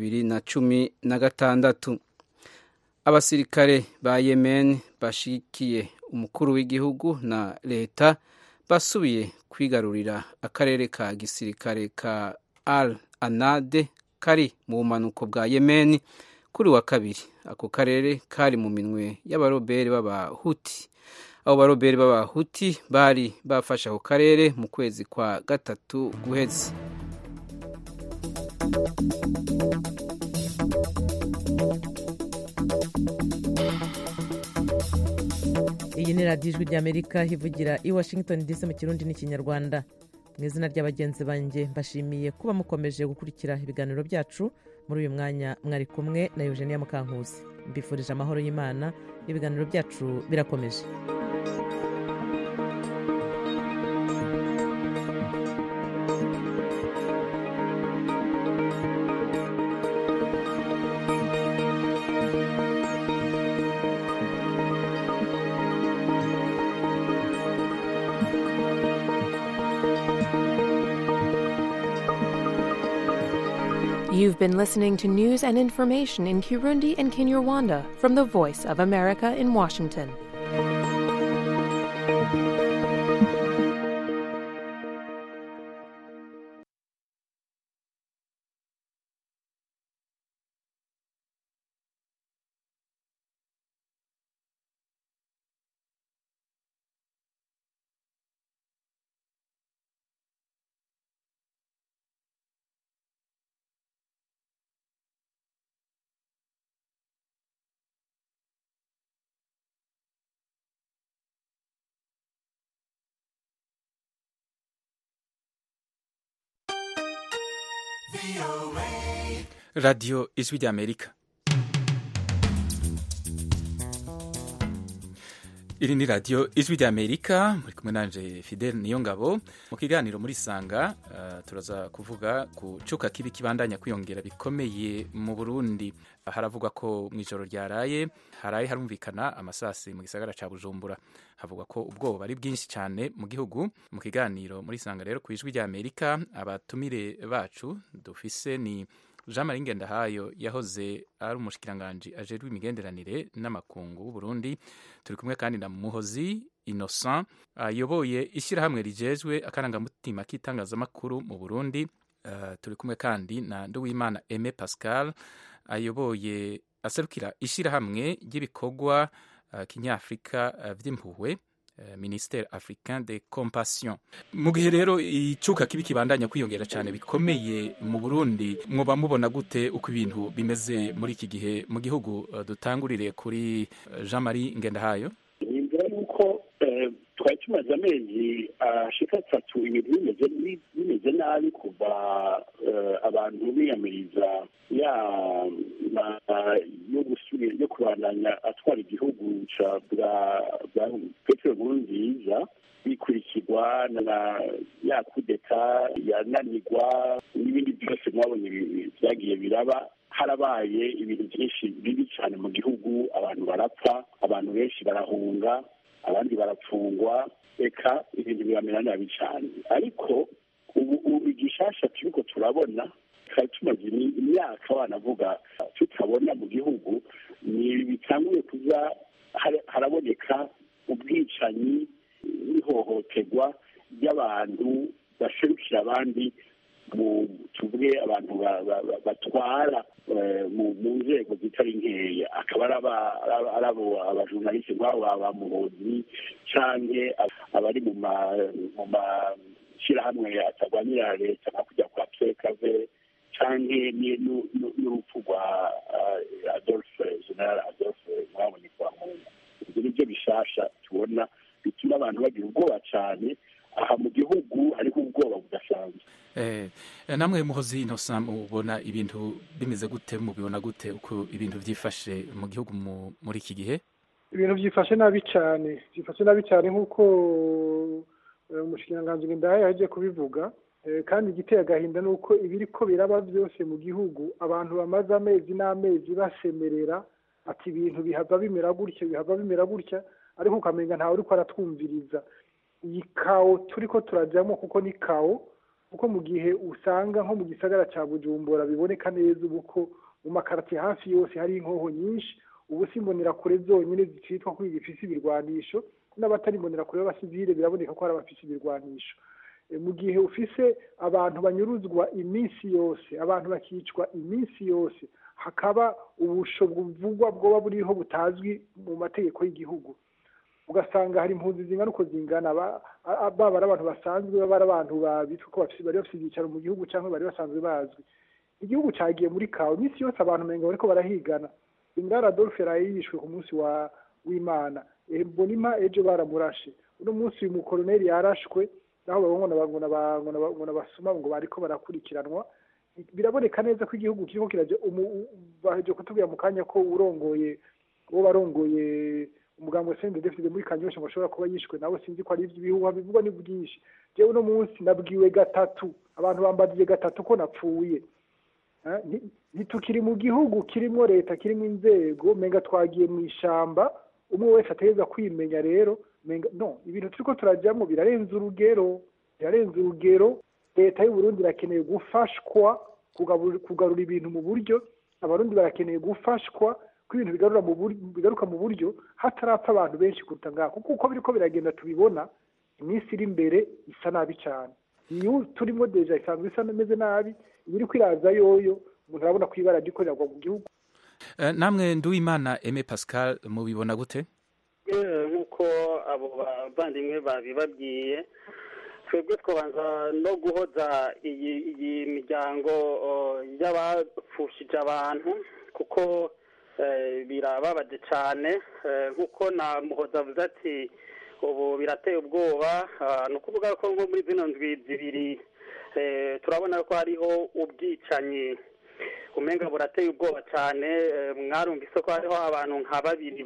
w'2016. Abasirikare ba Yemen bashikiye umukuru w'igihugu na leta basubiye kwigarurira akarere ka gisirikare ka Al Anade kari mu bumanuko bwa Yemen kuri wa kabiri. Ako karere kari mu minwe y'abarobere b'abahuti. Abo barobere b'abahuti bari bafashe ako karere mu kwezi kwa gatatu guheze. Iyi ni radiyo ijwi ry'Amerika ivugira i Washington DC mu Kirundi n'Ikinyarwanda. Mu izina ry'abagenzi banjye mbashimiye kuba mukomeje gukurikira ibiganiro byacu. Muri uyu mwanya mwari kumwe na Eugenia Mukankusi. Mbifurije amahoro y'Imana. Ibiganiro byacu birakomeje. You've been listening to news and information in Kirundi and Kinyarwanda from the Voice of America in Washington. radiyo ijwi ry'amerika. iri ni radiyo ijwi ry'amerika, muri kumwe nanje Fidel Niyongabo. Mu kiganiro muri Sanga turaza kuvuga ku cuka kibi kibandanya kwiyongera bikomeye mu Burundi. Haravugwa ko mu ijoro ryaraye harumvikana amasasi mu gisagara ca Bujumbura. Havugwa ko ubwoba ari bwinshi cyane mu gihugu. Mu kiganiro muri Sanga rero ku ijwi ry'Amerika, abatumire bacu dufise ni Jean-Marie Ngendahayo yahoze ari umushikiranganji ajejwe imigenderanire n'amakungu w'u Burundi. Turi kumwe kandi na Muhozi Innocent ayoboye ishyirahamwe rijejwe akarangamutima k'itangazamakuru mu Burundi. Turi kumwe kandi na Nduwimana Aime Pascal ayoboye aserukira ishyirahamwe ry'ibikorwa kinyafrika vy'impuhwe Ministère Africain de Compassion. Mu gihe rero icuka kibi kibandanya kwiyongera cyane bikomeye mu Burundi, mwoba mubona gute uko ibintu bimeze muri iki gihe mu gihugu? Dutangurire kuri Jean-Marie Ngendahayo. Nimvira yuko twari tumaze amezi ashika 3 ibintu bimeze nabi kuva abantu biyamiriza yo kubandanya atwara igihugu bwa Petero Nkurunziza bikurikirwa na ya kudeta yananirwa n'ibindi byose mwabonye byagiye biraba. Harabaye ibintu byinshi bibi cyane mu gihugu, abantu barapfa, abantu benshi barahunga, abandi barapfungwa, eka ibintu biramera nabi cyane. Ariko ubu igishasha turiko turabona, twari tumaze imyaka banavuga tutabona mu gihugu, ni bitanguye kuza haraboneka ubwicanyi n'ihohoterwa ry'abantu baserukira abandi, tuvuge abantu batwara mu nzego zitari nkeya, akaba ari abajurnaliste nk'abo ba Muhozi canke abari mu mashyirahamwe atarwanira leta nka kujya kwa PKV canke n'urupfu rwa General Adolphe mwabonye kwa Mungu. Ibyo nibyo bishasha tubona bituma abantu bagira ubwoba cyane. Aha mu gihugu hariho ubwoba budasanzwe. Namwe Muhozi Innocent, mubona ibintu bimeze gute? Mubibona gute uko ibintu vyifashe mu gihugu muri iki gihe? Ibintu vyifashe nabi cyane nk'uko umushikiranganji Ngendahayo yaje kubivuga, kandi igiteye agahinda nuko ibiriko biraba byose mu gihugu, abantu bamaze amezi n'amezi basemerera ati ibintu bihava bimera gutya, ariko ukamenga ntawe uriko aratwumviriza. Iyi kawo turiko turajyamo kuko ni kawo, kuko mu gihe usanga nko mu gisagara cya Bujumbura biboneka neza ubu ko mu makaratiye hafi yose hari inkoho nyinshi, ubu simbonera kure zonyine zicitwa ko igifise ibirwanisho, n'abatari mbonera kure b'abasivile biraboneka ko hari abafise ibirwanisho. Mu gihe ufise abantu banyuruzwa iminsi yose, abantu bakicwa iminsi yose, hakaba ubusho buvugwa bwoba buriho butazwi mu mategeko y'igihugu, ugasanga hari impunzi zingana uko zingana, baba ari abantu basanzwe, baba ari abantu babitwa ko bari bafite ibyicaro mu gihugu cyangwa bari basanzwe bazwi. Igihugu cyagiye muri kawo, iminsi yose abantu menga bariko barahigana. General Adolphe yishwe ku munsi w'Imana, Mbonimpa ejo baramurashe, uno munsi uyu mukoloneli yarashwe, naho babona basuma ngo bariko barakurikiranwa. Biraboneka neza ko igihugu kiriko kiraje baheje kutubwira mu kanya ko barongoye umugambi wa CNDD-FDD muri Kanyosha ngo ashobora kuba yishwe, nawe sinzi ko ari iby'ibihuha bivugwa ni bwinshi. Jewe uno munsi nabwiwe gatatu, abantu bambadiye gatatu ko napfuye. Ntitukiri mu gihugu kirimo leta, kirimo inzego, menga twagiye mu ishamba, umwe wese ategeza kwimenya. Rero ibintu turiko turajyamo birarenze urugero. Leta y'u Burundi irakeneye gufashwa kugarura ibintu mu buryo, abarundi barakeneye gufashwa ko ibintu bigaruka mu buryo hatarapfa abantu benshi kuruta ngaho, kuko uko biriko biragenda tubibona iminsi iri imbere isa nabi cyane. Iyo turimo deja isanzwe isa imeze nabi, ibiri kwiraza yoyo umuntu arabona ko ibara gikorerwa mu gihugu. Namwe Nduwimana Aime Pascal, mubibona gute? Nk'uko abo bavandimwe babibabwiye, twebwe twabanza no guhoza iyi miryango y'abapfushije abantu, kuko birababaje cyane. Nk'uko na Muhoza avuze ati ubu birateye ubwoba, ni ukuvuga ko nko muri zino ndwi zibiri turabona ko hariho ubwicanyi umenga burateye ubwoba cyane mwarumvise ko hariho abantu nka babiri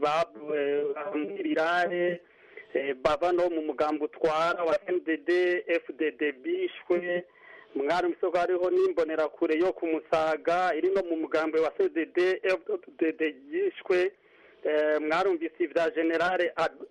bamwirirare bava no mu mugambi utwara wa MDD FDD bishwe mwarumvise ko hariho n'imbonerakure yo ku Musaga iri no mu mugambi wa CDD FDD yishwe mwarumvise ibya generale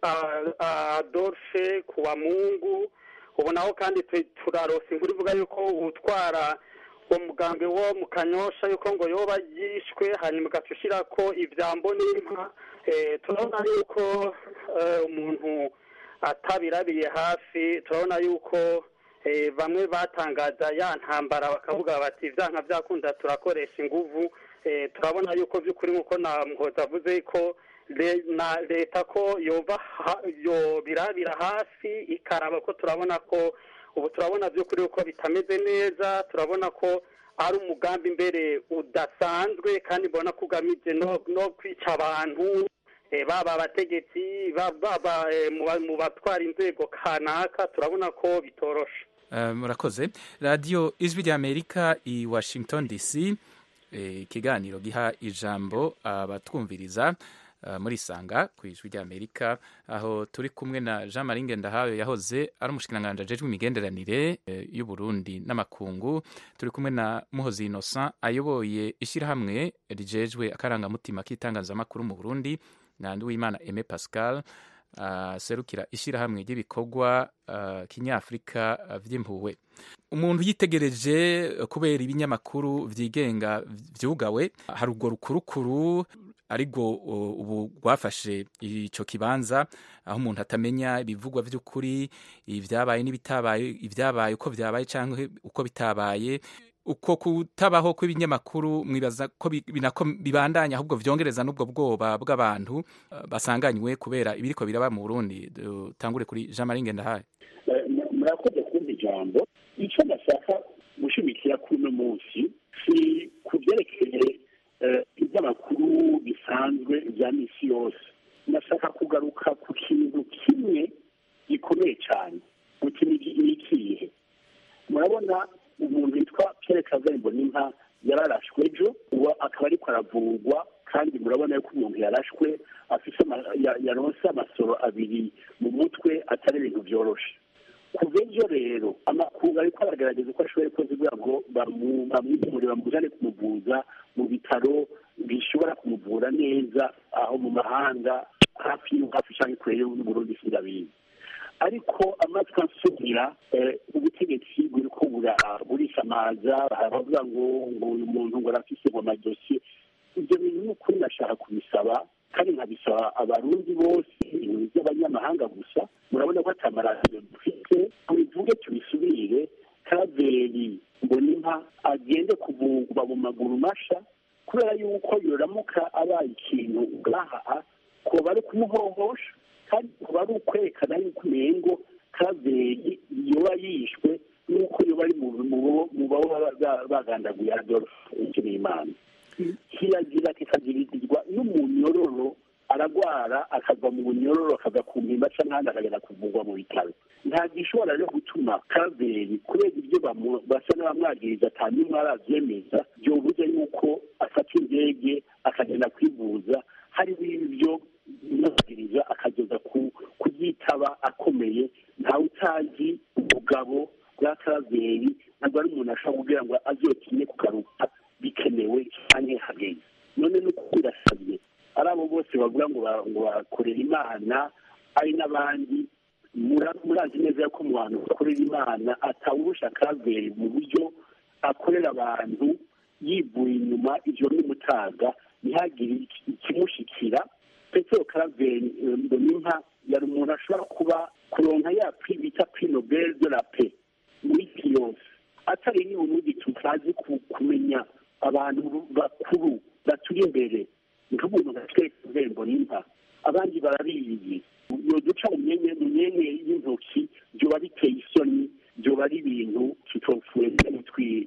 Adolphe Kuwamungu ubonaho kandi turarose inkuru ivuga yuko utwara uwo mugambi wo mu Kanyosha yuko ngo yoba yishwe hanyuma gacushira ko ivyambo n'inka turabona yuko umuntu atabirabiye hafi turabona yuko bamwe batangaza ya ntambara bakavuga bati vyanka vyakunda turakoresha inguvu turabona yuko by'ukuri nkuko na Muhoza avuze ko na leta ko yo birabira hafi ikaraba ko turabona ko ubu turabona by'ukuri ko bitameze neza turabona ko ari umugambi imbere udasanzwe kandi mbona ko ugamije no kwica abantu baba abategetsi baba mu batwara inzego kanaka turabona ko bitoroshe. Murakoze. Radio Ijwi ry'Amerika i Washington DC, ikiganiro giha ijambo abatwumviriza muri Sanga ku Ijwi ry'Amerika, aho turi kumwe na Jean Marie Ngendahayo yahoze ari umushikiranganji ajejwe imigenderanire y'u Burundi n'amakungu. Turi kumwe na Muhozi Innocent ayoboye ishirahamwe rijejwe akarangamutima k'itangazamakuru mu Burundi, na Nduwimana Aimé Pascal serukira ishirahamwe ry'ibikorwa kinyafrika vy'impuhwe. Umuntu yitegereje kubera ibinyamakuru vyigenga vyugawe, hari urwo rukurukuru ariko ubu rwafashe ico kibanza aho umuntu atamenya ibivugwa vy'ukuri, ivyabaye n'ibitabaye, ivyabaye uko vyabaye canke uko bitabaye. Uko kutabaho kw'ibinyamakuru mwibaza ko bibandanya ahubwo vyongereza n'ubwo bwoba bw'abantu basanganywe kubera ibiriko biraba mu Burundi? Tangure kuri Jean Marie Ngendahayo. Murakoze kumva ijambo. Ico ndashaka gushimikira kuri uno munsi si kuvyerekeye iby'amakuru bisanzwe bya misi yose. Ndashaka kugaruka ku kintu kimwe gikomeye cyane mu kintu ikihe. Murabona umuntu witwa Pierre Claver Mbonimpa yararashwe ejo, uwo akaba ariko aravurwa, kandi murabona yuko umuntu yarashwe yaronse amasoro abiri mu mutwe, atari ibintu vyoroshe. Kuva ejo rero amakuru ariko aragaragaza ko ashoboye kugira ngo bamwimure bamujane kumuvuza mu bitaro bishobora kumuvura neza aho mu mahanga hafi canke kure y'Uburundi sindabizi. Ariko amatwi ansubira ubutegetsi buriko burisamaza, baravuga ngo uyu muntu ngo arafise mu madosiye. Ibyo bintu n'ukuri nashaka kubisaba, kandi nkabisaba abarundi bose, ibintu by'abanyamahanga gusa. Murabona ko atamaradiyo dufite, tubivuge tubisubire. Claver Mbonimpa agende kuvugwa mu maguru masha, kubera yuko yoramuka abaye ikintu ngaha ko bari kumuhohosha, kandi kuba ari ukwerekana yuko umengo Claver yoba yishwe n'uko yoba ari mu baba bagandaguye Adolphe Nshimirimana. Kiragira kikagirizwa n'umunyororo aragwara akava mu bunyororo akaza ku mpimba canke akagenda kuvugwa mu bitaro. Nta gishobora rero gutuma Claver kubera ibyo basa n'abamwagiriza atanimwe aravyemeza byobuze yuko afata indege akagenda kwivuza, hari ibyo mwagiriza akageza kubyitaba akomeye. Ntawe utazi ubugabo bwa Claver, ntabwo ari umuntu ashobora kugira ngo azotinye kugaruka bikenewe cyane hageze. None nuko birasabye ari abo bose bavuga ngo bakorera Imana, ari n'abandi murazi neza ko mu bantu bakorera Imana atawurusha Claver mu buryo akorera abantu yivuye inyuma ivyo n'umutaga ntihagire ikimushikira. Petero Claver Mbonimpa yari umuntu ashobora kuba kuronka ya prix bita prix Nobel de la paix muri yose, atari ni ubundi tutazi kumenya abantu bakuru baturi imbere nk'umuntu nka Claver Mbonimpa. Abandi barabizi yoduca mu myenge y'intoki, byoba biteye isoni, byoba ari ibintu tutopfuye n'itwi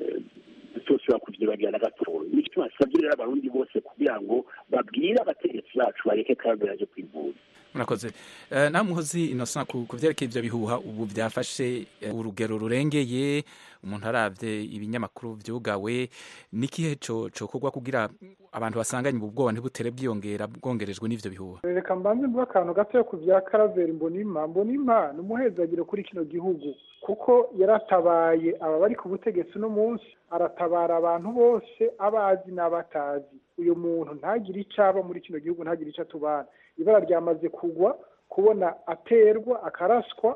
tutosubira kuvyibagirana gatoya. Nicyo twasabye rero abarundi bose kugira ngo babwire abategetsi bacu bareke Claver aje kwivuza. murakoze nawe Muhozi Innocent ku vyerekeye ivyo bihuha ubu vyafashe urugero rurengeye umuntu aravye ibinyamakuru vyugawe nikihe cokorwa kugira abantu basanganye ubu bwoba ntibutere bwongerejwe n'ivyo bihuha? Reka mbanze mvuga akantu gatoya ku vya Karaveri Mbonimpa ni umuhezagiro kuri kino gihugu kuko yaratabaye aba bari ku butegetsi uno munsi, aratabara abantu bose abazi n'abatazi. Uyu muntu ntagire icaba muri kino gihugu, ntagire ico atubana. Ibara ryamaze kugwa, kubona aterwa akaraswa,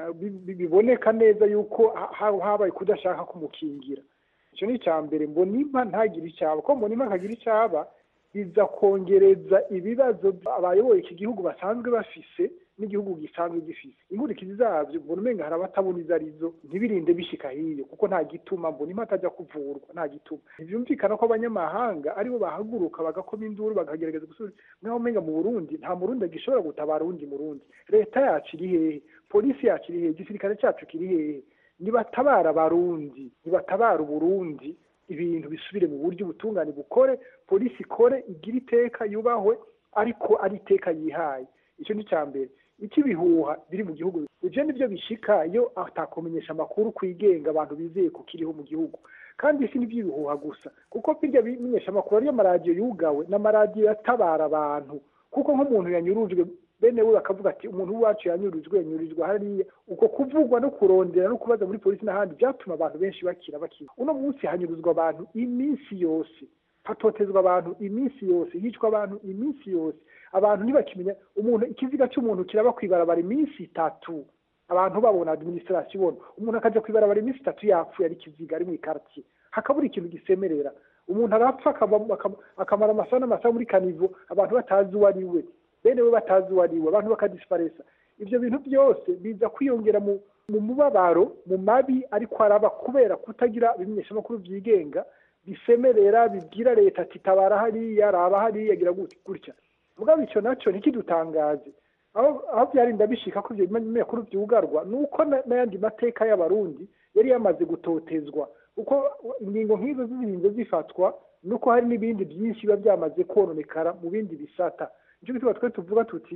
biboneka neza yuko habaye kudashaka kumukingira. Ico ni icambere. Mbonimpa ntagire icaba, ko Mbonimpa ntagira icaba biza kongereza ibibazo abayoboye iki gihugu basanzwe bafise n'igihugu gisanzwe gifise. Inkurikizi zavyo mbona umenga hari abatabona izo arizo, ntibirinde bishika hiyo kuko nta gituma Mbonimpa atajya kuvurwa, nta gituma. Ntivyumvikana ko abanyamahanga aribo bahaguruka bagakoma induru bakagerageza gusubiza. Naho umenga mu Burundi nta Murundi gishobora gutabara undi Murundi. Leta yacu iri hehe? Polisi yacu iri hehe? Igisirikare cyacu kiri hehe? Nibatabara abarundi, nibatabara Uburundi, ibintu bisubire mu buryo ubutungane bukore, polisi ikore, igira iteka yubahwe, ariko ari iteka yihaye. Icyo ni cyambere. Ikibihuha biri mu gihugu uje nivyo bishika iyo atakomenyesha amakuru kwigenga abantu bizeye kukiriho mu gihugu. Kandi isi nivyo bihuha gusa kuko birya bimenyesha amakuru ariyo maradiyo yugawe n'amaradiyo yatabara abantu, kuko nk'umuntu yanyurujwe bene we bakavuga ati umuntu wacu yanyurujwe hariya, uko kuvugwa no kurondera no kubaza muri polisi n'ahandi byatuma abantu benshi bakira. Uno munsi hanyuruzwa abantu iminsi yose, hatotezwa abantu iminsi yose, hicwa abantu iminsi yose, abantu ntibakimenya umuntu, ikiziga cy'umuntu kiraba kwibarabara iminsi 3, abantu babona administration ibona umuntu akaja kwibarabara iminsi 3 yapfuye ari kiziga ari mu quartier, hakabura ikintu gisemerera, umuntu arapfa akamara amasaha muri kanivo, abantu batazi uwari we, bene we batazi uwari we, abantu bakadisparesa. Ivyo bintu byose biza kwiyongera mu mubabaro, mu mabi ariko araba kubera kutagira ibimenyesha makuru vyigenga bisemerera, bibwira leta ati tabara hariya, raba hariya, gira gutya. Mugabo ico naco ntikidutangaze. Aho byarinda bishika ko ivyo bimenyesha vyugarwa nuko n'ayandi mateka y'abarundi yari yamaze gutotezwa, uko ingingo nk'izo zirinze zifatwa nuko hari n'ibindi byinshi biba byamaze kononekara mu bindi bisata. Nicyo gituma twe tuvuga tuti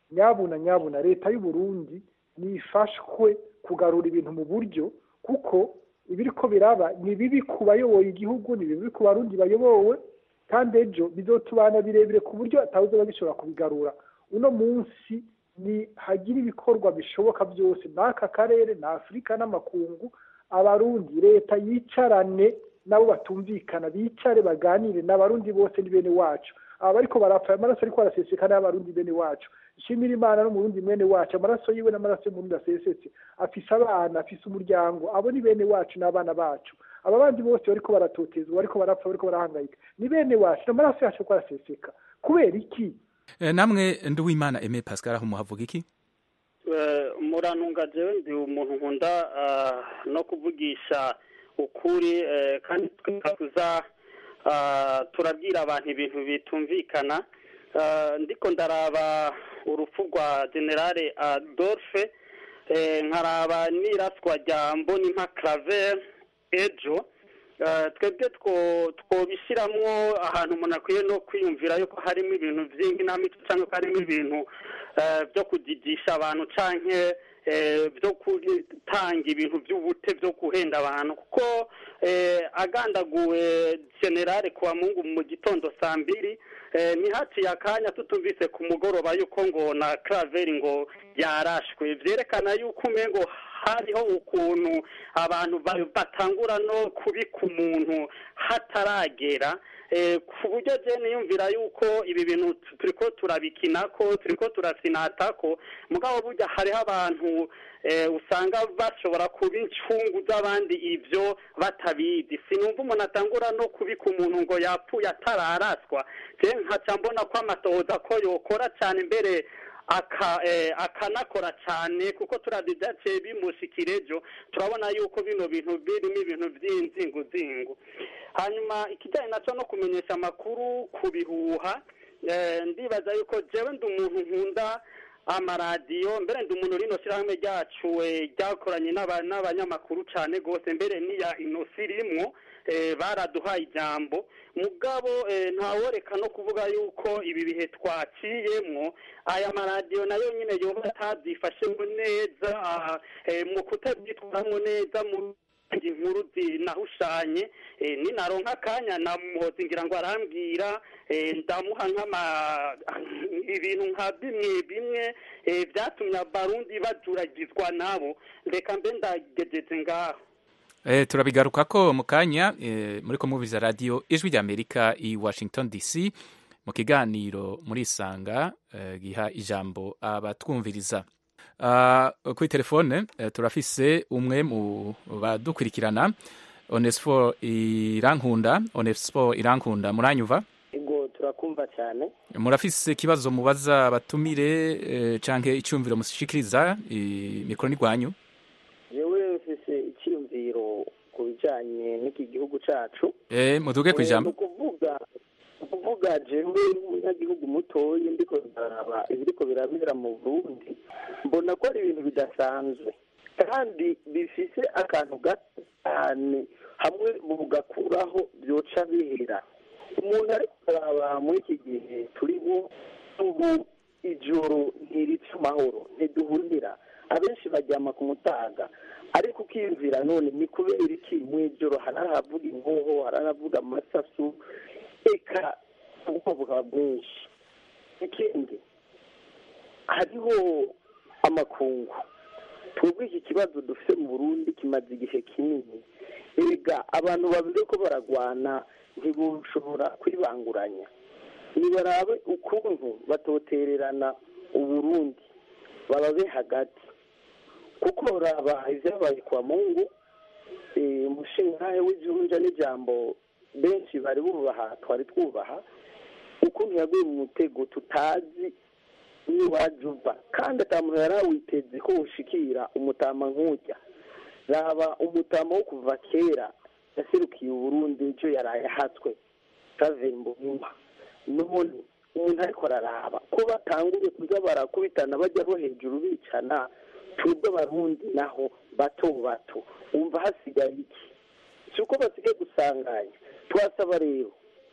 nyabuna leta y'u Burundi nifashwe kugarura ibintu mu buryo, kuko ibiriko biraba ni bibi ku bayoboye igihugu, ni bibi ku barundi bayobowe, kandi ejo bizotubana birebire ku buryo atawuze bagishobora kubigarura. Uno munsi ni hagira ibikorwa bishoboka byose n'aka karere na Afrika n'amakungu, abarundi leta yicarane nabo batumvikana, bicare baganire n'abarundi bose ni bene wacu. Aba ariko barapfa amaraso ariko arasesekana y'abarundi bene wacu. Ishimira Imana n'umurundi mwene wacu, amaraso yiwe n'amaraso y'umurundi asesetse, afise abana, afise umuryango, abo ni bene wacu n'abana bacu. Aba bandi bose bariko baratotezwa, bariko barapfa, bariko barahangayika, ni bene wacu, n'amaraso yacu ko araseseka. Kubera iki? Namwe Nduwimana Aimé Pascal aho muhavuga iki? Murantunga jewe ndi umuntu nkunda no kuvugisha ukuri, kandi tukakuza turabwira abantu ibintu bitumvikana. Ndiko ndaraba urupfu rwa Generale Adolphe, nkaraba n'iraswa rya Mbonimpa Claver ejo, twebwe twobishiramwo ahantu umuntu akwiye no kwiyumvira yuko harimo ibintu vy'inkinamico canke ko harimo ibintu byo kujigisha abantu canke byo gutanga ibintu by'ubute byo guhenda abantu, kuko agandaguwe Generale kwa Mungu mu gitondo 2:00, ni hati yakanya tutumvise ku mugoroba yuko ngo na Claver ngo yarashwe. Vyerekana yuko umengo hariho ukuntu abantu batangura no kubika umuntu hataragera, ku buryo je niyumvira yuko ibi bintu turiko turabikinako, turiko turasinatako, mugabo burya hariho abantu usanga bashobora kuba incungu z'abandi ivyo batabizi. Sinumva umuntu atangura no kubika umuntu ngo yapfuye atararaswa. Je nkaca mbona ko amatohoza ko yokora cyane mbere akanakora cyane, kuko turabidacye bimushikirejo, turabona yuko bino bintu birimo ibintu by'inzingo. Hanyuma ikijyanye naco no kumenyesha amakuru ku bihuha, ndibaza yuko jewe ndi umuntu nkunda amaradiyo mbere ndi umuntu rino shyirahamwe ryacu ryakoranye n'abanyamakuru cyane rwose mbere n'iya inosi rimwo baraduhaye ijambo mugabo ntaworeka no kuvuga yuko ibi bihe twaciyemwo aya maradiyo nayo nyine yoba atabyifashemo neza mu kutabyitwaramo neza mu inkuru zinahushanye ninaronka akanya namuhoza ngira ngo arambwira ndamuha ibintu nka bimwe byatumye abarundi bajuragizwa nabo reka mbe ndagegeze ngaho turabigaruka ko mu kanya muri ko mubiza radio ijwi ry'Amerika i Washington DC mu kiganiro muri Isanga giha ijambo abatwumviriza kuri telefone turafise umwe mu badukurikirana Onesphore Irankunda muranyuva ego turakumva cyane murafise ikibazo mubaza abatumire canke icyumviro mushikiriza mikoro ni rwanyu yewe mfise icyumviro ku bijanye n'iki gihugu cacu muduge kwijambo kuvuga jewe umunyagihugu mutoyi ndiko ndaraba ibiriko birabera mu Burundi mbona ko ari ibintu bidasanzwe kandi bifise akantu gato cyane hamwe bugakuraho byoca bihera umuntu ari kuraba muri iki gihe turimo ubu ijoro ntirica amahoro ntiduhurira abenshi baryama ku mutaga ariko ukiyumvira none ni kubera iki mu ijoro hararavuga inkoho hararavuga amasasu eka ubwoba bwinshi ikindi hariho amakungu twebwe iki kibazo dufite mu Burundi kimaze igihe kinini erega abantu babiri ko baragwana ntibushobora kwibanguranya nibarabe ukuntu batotererana Uburundi bababe hagati kuko raba ivyabaye kwa Mungu umushinga w'ijunja n'ijambo benshi bari bubaha twari twubaha ukuntu yaguye mu mutego tutazi niwajuva kandi atamuntu yarawiteze ko ushikira umutama nk'urya raba umutama wo kuva kera yaserukiye Uburundi icyo yaraye hatswe kavembo nyuma none umuntu ariko araraba ko batanguye kuza barakubitana bajya bo hejuru bicana twebwe abarundi naho bato bato umva hasigaye iki si uko basigaye gusanganya twasaba rero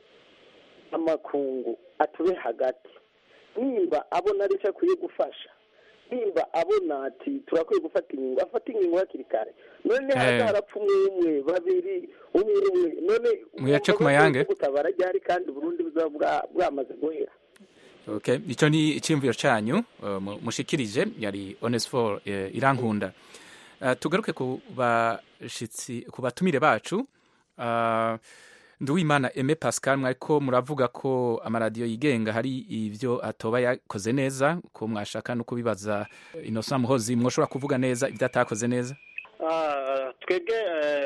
amakungu atube hagati nimba abona ari cyo akwiye gufasha nimba abona ati turakwiye gufata ingingo afata ingingo hakiri kare none harapfa umwe babiri umwe none muyace ku mayange gutabara ryari kandi Burundi buzaba bwamaze guhera okay icyo ni icyumviro cyanyu mushikirije yari Onesphore Irankunda tugaruke ku bashitsi ku batumire bacu Nduwimana Aime Pascal mwariko muravuga ko amaradiyo yigenga hari ivyo atoba yakoze neza ko mwashaka no kubibaza Innocent Muhozi mwoshobora kuvuga neza ivyo atakoze neza twebwe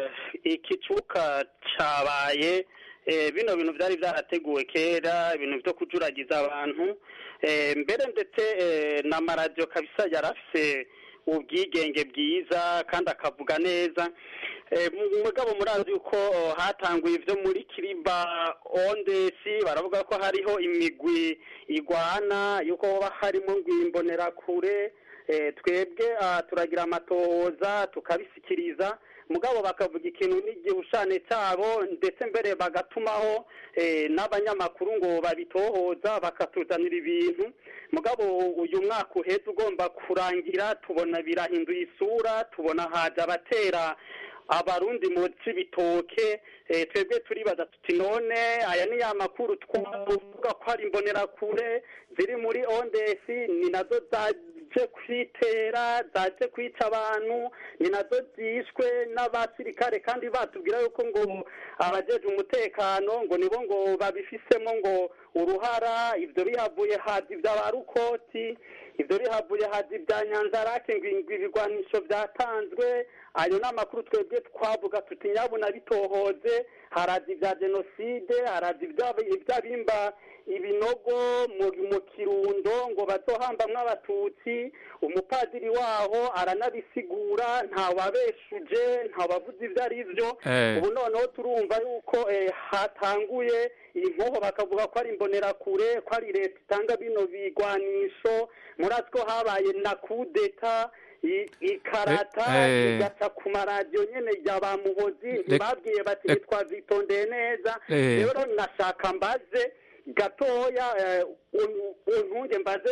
ikicuka cabaye bino bintu byari byarateguwe kera ibintu byo kujuragiza abantu mbere ndetse n'amaradiyo kabisa yarafise ubwigenge bwiza kandi akavuga neza mugabo murazi yuko hatanguye ivyo muri Kiriba ondesi baravuga ko hariho imigwi igwana yuko harimo ngwimbonera kure twebwe turagira amatohoza tukabisikiriza mugabo bakavuga ikintu n'igihushane cyabo ndetse mbere bagatumaho n'abanyamakuru ngo babitohoza bakatuzanira ibintu mugabo uyu mwaka uheze ugomba kurangira tubona birahinduye isura tubona haje abatera abarundi mu cibitoke twebwe turibaza tuti none aya ni ya makuru twavuga ko ari imbonera kure ziri muri ondesi ni nazo zaje kwitera zaje kwica abantu ni nazo zishwe n'abasirikare kandi batubwira yuko ngo abajeje umutekano ngo nibo ngo babifisemo ngo uruhara ivyo bihavuye hazi vy'abarukoti ivyo bihavuye hazi vya Nyanzarake ngo ibigwanisho vyatanzwe ayo n'amakuru twebwe twavuga tuti nyabuna bitohoze harazi vya jenoside harazi ivyabimba ibinogo mu Kirundo ngo bazohambamwo abatutsi umupadiri waho aranabisigura nta wabeshuje nta wavuze ivyo arivyo ubu noneho turumva yuko hatanguye inkoho bakavuga ko ari imbonerakure ko ari leta itanga bino bigwanisho murazi ko habaye na kudeta ikarata igaca ku maradiyo nyene ya ba Muhozi ntibabwiye bati ntitwazitondeye neza rero nashaka mbaze gatoya untunge mbaze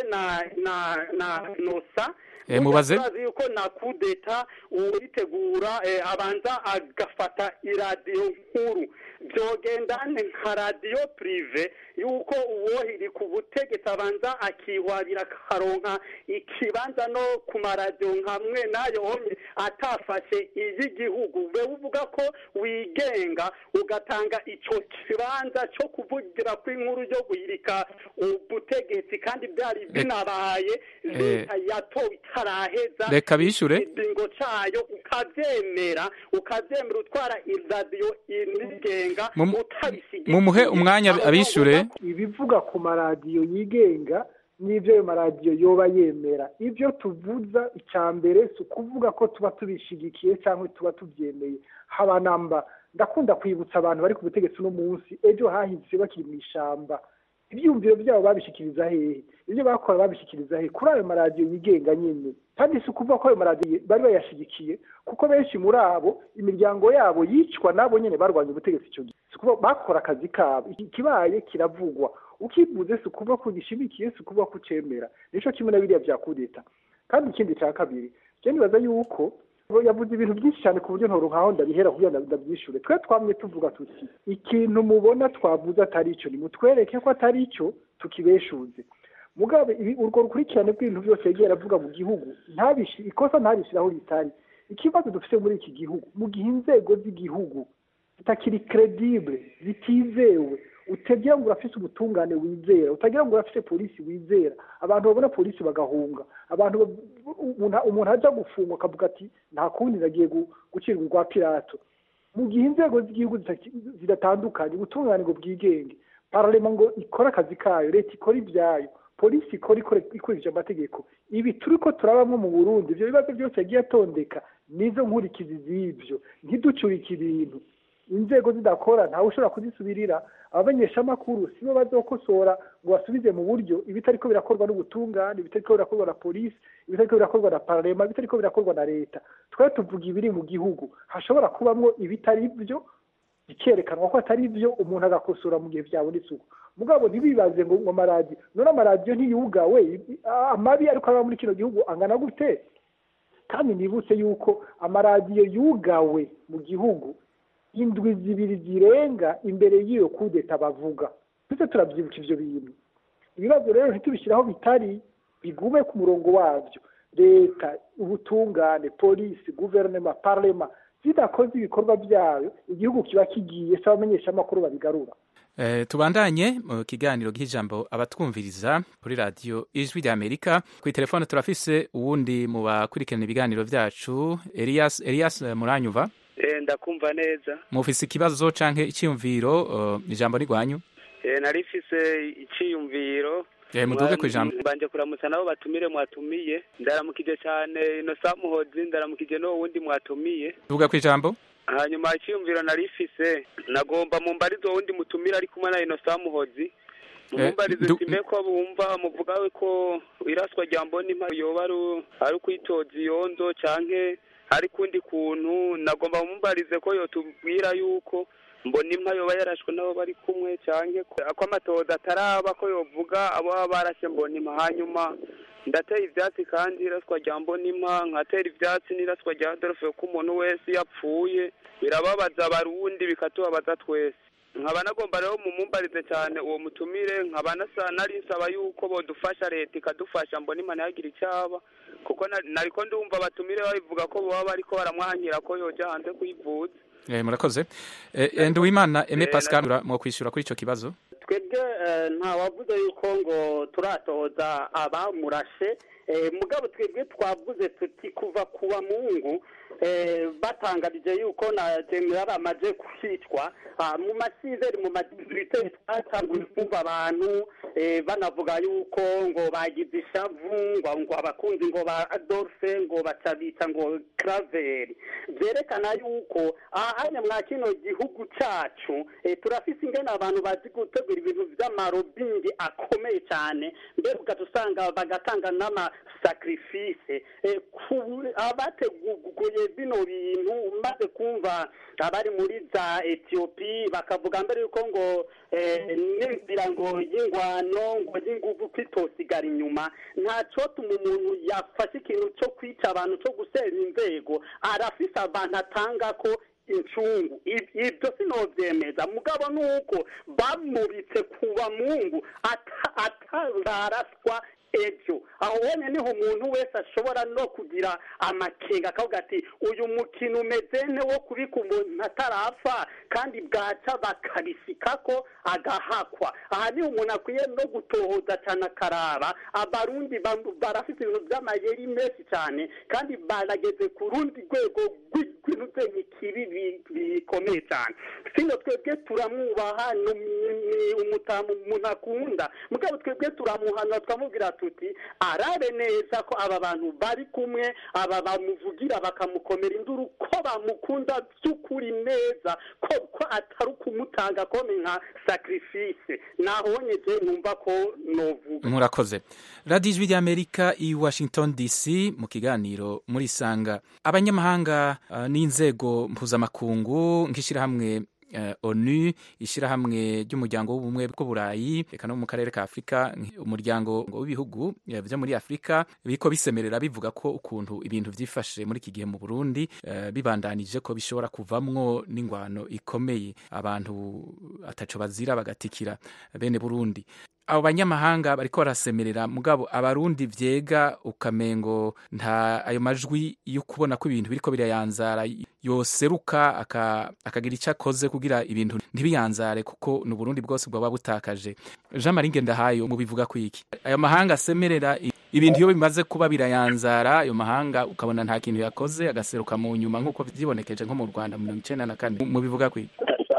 na nosa mubaze yuko na kudeta uritegura abanza agafata iradiyo nkuru byogendane nka radiyo prive yuko uwohiri ku butegetsi abanza akihwabira akaronka ikibanza no ku maradiyo nkamwe nayo homye atafashe iy'igihugu we uvuga ko wigenga ugatanga ico kibanza cyo kuvugira kw'inkuru yo guhirika ubutegetsi kandi byari binabaye leta yatowe itaraheza reka bishure ingingo cayo ukavyemera utwara iradiyo inigenga mumuhe umwanya abishure ibivuga ku maradiyo yigenga n'ibyo ayo maradiyo yoba yemera ibyo tuvuza icambere si ukuvuga ko tuba tubishigikiye cyangwa tuba tubyemeye haba namba ndakunda kwibutsa abantu bari ku butegetsi uno munsi ejo hahise bakiri mu ishamba ibyumviro byabo babishikiriza hehe ibyo bakora babishikiriza hehe kuri ayo maradiyo yigenga nyine kandi si ukuvuga ko ayo maradiyo bari bayashigikiye kuko benshi muri abo imiryango yabo yicwa nabo nyine barwanya ubutegetsi icyo gihe si ukuvuga bakora akazi kabo ikibaye kiravugwa ukibuze si ukuvuga ko gishimikiye si ukuvuga ko ucemera nico kimwe na biriya bya kudeta kandi ikindi cya kabiri je nibaza yuko yavuze ibintu byinshi cyane ku buryo ntoronkaho ndabihera kugira ngo ndabyishure twe twamye tuvuga tuti ikintu mubona twavuze atari ico nimutwereke ko atari ico tukibeshuze mugabe urwo rukurikirane rw'ibintu byose yagiye aravuga mu gihugu ikosa ntabishiraho ritari ikibazo dufite muri iki gihugu mu gihe inzego z'igihugu zitakiri credible zitizewe utagira ngo urafise ubutungane wizera utagira ngo urafise polisi wizera abantu babona polisi bagahunga abantu umuntu aja gufungwa akavuga ati nta kundi nagiye gucirwa urwa Pilato mu gihe inzego z'igihugu zidatandukanye ubutungane ngo bwigenge parlement ngo ikora akazi kayo leta ikora ibyayo polisi ikora ikurikije amategeko ibi turiko turabamwe mu Burundi ivyo bibazo byose yagiye atondeka nizo nkurikizi z'ivyo ntiducurike ibintu inzego zidakora ntawe ushobora kuzisubirira abamenyeshamakuru sibo bazokosora ngo basubize mu buryo ibitariko birakorwa n'ubutungane ibitariko birakorwa na polisi ibitariko birakorwa na parlement ibitariko birakorwa na leta twari tuvuga ibiri mu gihugu hashobora kubamwo ibitari byo bikerekanwa ko atari byo umuntu agakosora mu gihe byabonetse uko mugabo ntibibaze ngo amaradiyo none amaradiyo ntiyugawe amabi ariko aba muri kino gihugu angana gute kandi nibutse yuko amaradiyo yugawe mu gihugu indwi zibiri zirenga imbere y'iyo kudeta bavuga twese turabyibuka ivyo bintu ibibazo rero ntitubishyiraho bitari bigume ku murongo wabyo leta ubutungane polisi guverinoma parlement zidakoze ibikorwa byayo igihugu kiba kigiye se abamenyesha amakuru babigarura tubandanye mu kiganiro cy'ijambo abatwumviriza kuri radiyo ijwi rya Amerika kuri telefone turafise uwundi mu bakurikirana ibiganiro byacu Elias muranyuva ndakumva neza mufise ikibazo canke icyumviro ijambo rigwanyu narifise icyiyumviro muduge ku ijambo mbanje kuramutsa nabo batumire mwatumiye ndaramukije cyane Innocent Muhozi ndaramukije no wundi mwatumiye duga ku ijambo hanyuma icyiyumviro narifise nagomba mumbarizo wundi mutumira ari kumwe na Innocent Muhozi mumbarizo time ko bumva muvuga ko iraswa rya Mbonimpa yoba ari kwitoza iyonzo canke hari kundi kuntu nagomba mumbarize ko yotubwira yuko Mbonimpa yoba yarashwe nabo bari kumwe canke ko amatoza ataraba ko yovuga abo barashe Mbonimpa hanyuma ndateye ivyatsi kandi iraswa rya Mbonimpa nkatera ivyatsi n'iraswa rya Adolphe ko umuntu wese yapfuye birababaza abarundi bikatubabaza twese nkaba nagomba rero mumumbarize cyane uwo mutumire nkaba nari nsaba yuko bodufasha leta ikadufasha Mbonimpa ntihagire icyaba kuko nariko ndumva batumire babivuga ko baba bariko baramwankira ko yoja hanze kuyivuza murakoze Nduwimana Aime Pascal mu kwishura kuri ico kibazo twebwe nta wavuze yuko ngo turatoza abamurashe mugabo twebwe twavuze tuti kuva kuwa Mungu batangarije yuko na general amaze kwicwa mu masizeri mu madistrite twatanguye kumva abantu banavuga yuko ngo bagize ishavu ngo abakunzi ngo ba Adolphe ngo bacabita ngo Claver byerekana yuko ahanye mwa kino gihugu cacu turafise ingene abantu bazi gutegura ibintu vy'amarobingi akomeye cyane mbere ugatusanga bagatanga n'ama sacrifice abateguye bino bintu maze kumva abari muri za Ethiopia bakavuga mbere yuko ngo n'inzira ngo y'ingwano ngo y'inguvu kwitosigara inyuma ntaco tuma umuntu yafashe ikintu cyo kwica abantu cyo gusera inzego arafise abantu atanga ko incungu ibyo sinovyemeza mugabo nuko bamubitse kuba mungu ataraswa ejo aho wene niho umuntu wese ashobora no kugira amakenga akavuga ati uyu mukino umeze nte wo kubika umuntu atarapfa kandi bwaca bakabisikako agahakwa aha niho umuntu akwiye no gutohoza cyane akaraba abarundi barafite ibintu by'amayeri menshi cyane kandi barageze ku rundi rwego rw'intuzenyi kibi bikomeye cyane sino twebwe turamwubaha ni umutamu umuntu akunda mugabo twebwe turamuhana twamubwira tuti arabe neza ko aba bantu bari kumwe aba bamuvugira bakamukomera induru ko bamukunda by'ukuri neza ko atari kumutanga kome nka sacrifice nahonyeje numva ko novuga. Murakoze. Radio Ijwi ry'Amerika i Washington DC mu kiganiro muri sanga abanyamahanga n'inzego mpuzamakungu nk'ishirahamwe ONU ishirahamwe ry'umuryango w'ubumwe bw'Uburayi eka no mu karere ka Afrika umuryango w'ibihugu byo muri Afrika biko bisemerera bivuga ko ukuntu ibintu vyifashe muri iki gihe mu Burundi bibandanije ko bishobora kuvamwo n'ingwano ikomeye abantu ataco bazira bagatikira bene Burundi. Abo banyamahanga bariko barasemerera mugabo abarundi vyega ukamengo nta ayo majwi yo kubona ko ibintu biriko birayanzara yoseruka akagira icyo akoze kugira ibintu ntibiyanzare kuko nu Burundi bwose bwaba butakaje. Jean Marie Ngendahayo mu bivuga kwiki ayo mahanga asemerera ibintu iyo bimaze kuba birayanzara ayo mahanga ukabona nta kintu yakoze agaseruka mu nyuma nkuko vyibonekeje nko mu Rwanda mu 1994 mu bivuga kwiki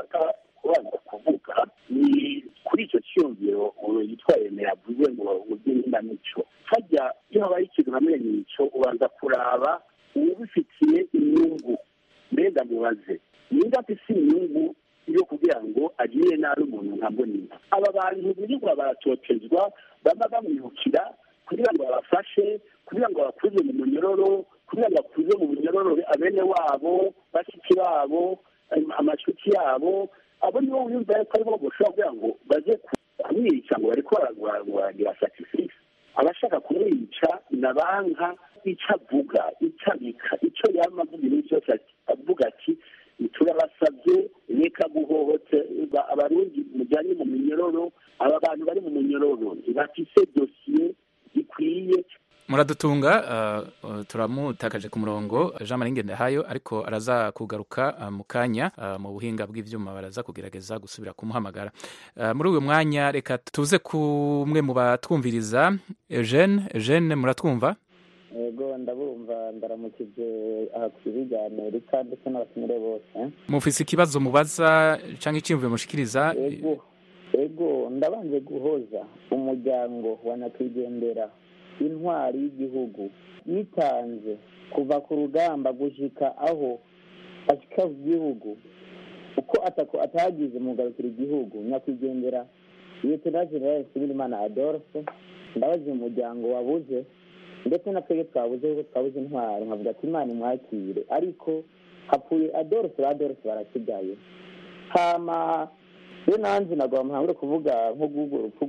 kuri icyo cyumviro yitwaye yavuze ngo ubw'indamico hajya iyo habaye ikintu hamwe n'icyo ubanza kuraba ubifitiye inyungu mbega mubaze ninda afise inyungu yo kugira ngo agire nabi umuntu ntabwo niba aba bantu birirwa baratotezwa baba bamwibukira kugira ngo babafashe kugira ngo bakuze mu munyororo kugira ngo bakuze mu munyororo abene wabo bashiki babo amashuti yabo abo nibo wiyumva ko aribo bashobora kugira ngo baze kumwica ngo bariko baragira sacrifice abashaka kumwica nabanka icyo avuga icyo abika icyo yama avuga ibintu byose avuga ati turabasabye reka guhohote abarundi mujyanye mu minyororo aba bantu bari mu munyororo ntibafise dosiye ikwiye. Muradutunga turamutakaje ku murongo Jean Marie Ngendahayo ariko araza kugaruka mu kanya mu buhinga bw'ivyuma baraza kugerageza gusubira kumuhamagara muri uyu mwanya reka tuze kumwe mu batwumviriza Eugene muratwumva? Yego ndabumva ndaramukije aha ku Amerika ndetse n'abatumire bose. Mufise ikibazo mubaza canke iciyumviro mushikiriza? Yego ndabanje guhoza umuryango wa nyakwigendera intwari y'igihugu yitanze kuva ku rugamba gushika aho ashika ku gihugu uko atagize mu garukira igihugu nyakwigendera Lieutenant General Nshimirimana Adolphe ndabaje umuryango wabuze ndetse na twebwe twabuze intwari nkavuga ati Imana imwakire ariko hapfuye Adolphe barasigaye hama rero nanjye nagwa muhangure kuvuga nko urupfu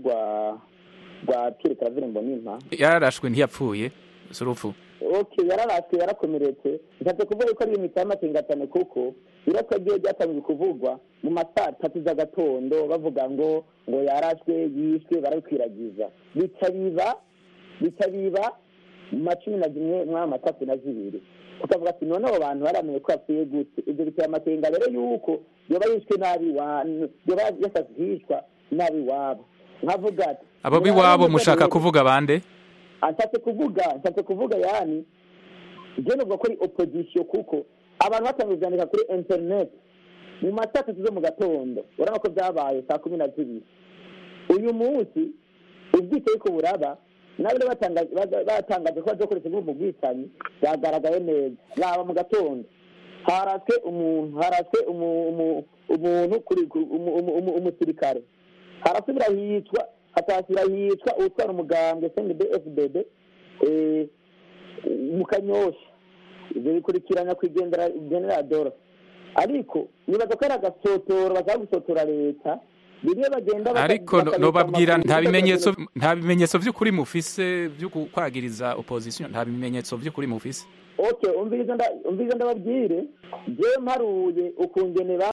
rwa Pierre Claver Mbonimpa yararashwe ntiyapfuye surupfu yararashwe yarakomeretse nshatse kuvuga ko ari imiti y'amatengatane kuko iratwa ryo ryatangiye kuvugwa mu masaa 3 z'agatondo bavuga ngo yarashwe yishwe barakwiragiza bica biba mu 11 ukavuga ati none abo bantu baramenye ko yapfuye gute ibyo biteye amatenga rero yuko yoba yishwe nabi yoba yasazishwa nabi wabo nkavuga ati abo biwabo mushaka kuvuga bande? Anshatse kuvuga yani je novuga ko ari opposition kuko abantu batangiye kuvyandika kuri internet mu masaa 3 zo mu gatondo urabona ko byabaye saa 12 uyu munsi ubwite ko buraba nabyo batangaje ko bazokoresha mu bwicanyi byagaragaye neza yaba mu gatondo haraswe umuntu kuri umusirikare harasubira yitwa hatasubira yitwa utwara umugambwe CNDD-FDD mu Kanyosha ibyo bikurikirana kwigendera General Doro ariko nibaza ko ari agasotora bazagusotora leta biriye bagenda ariko nobabwira nta bimenyetso by'ukuri mufise byo kwagiriza opposition nta bimenyetso by'ukuri mufise okay umviriza ndababwire je mparuye ukungene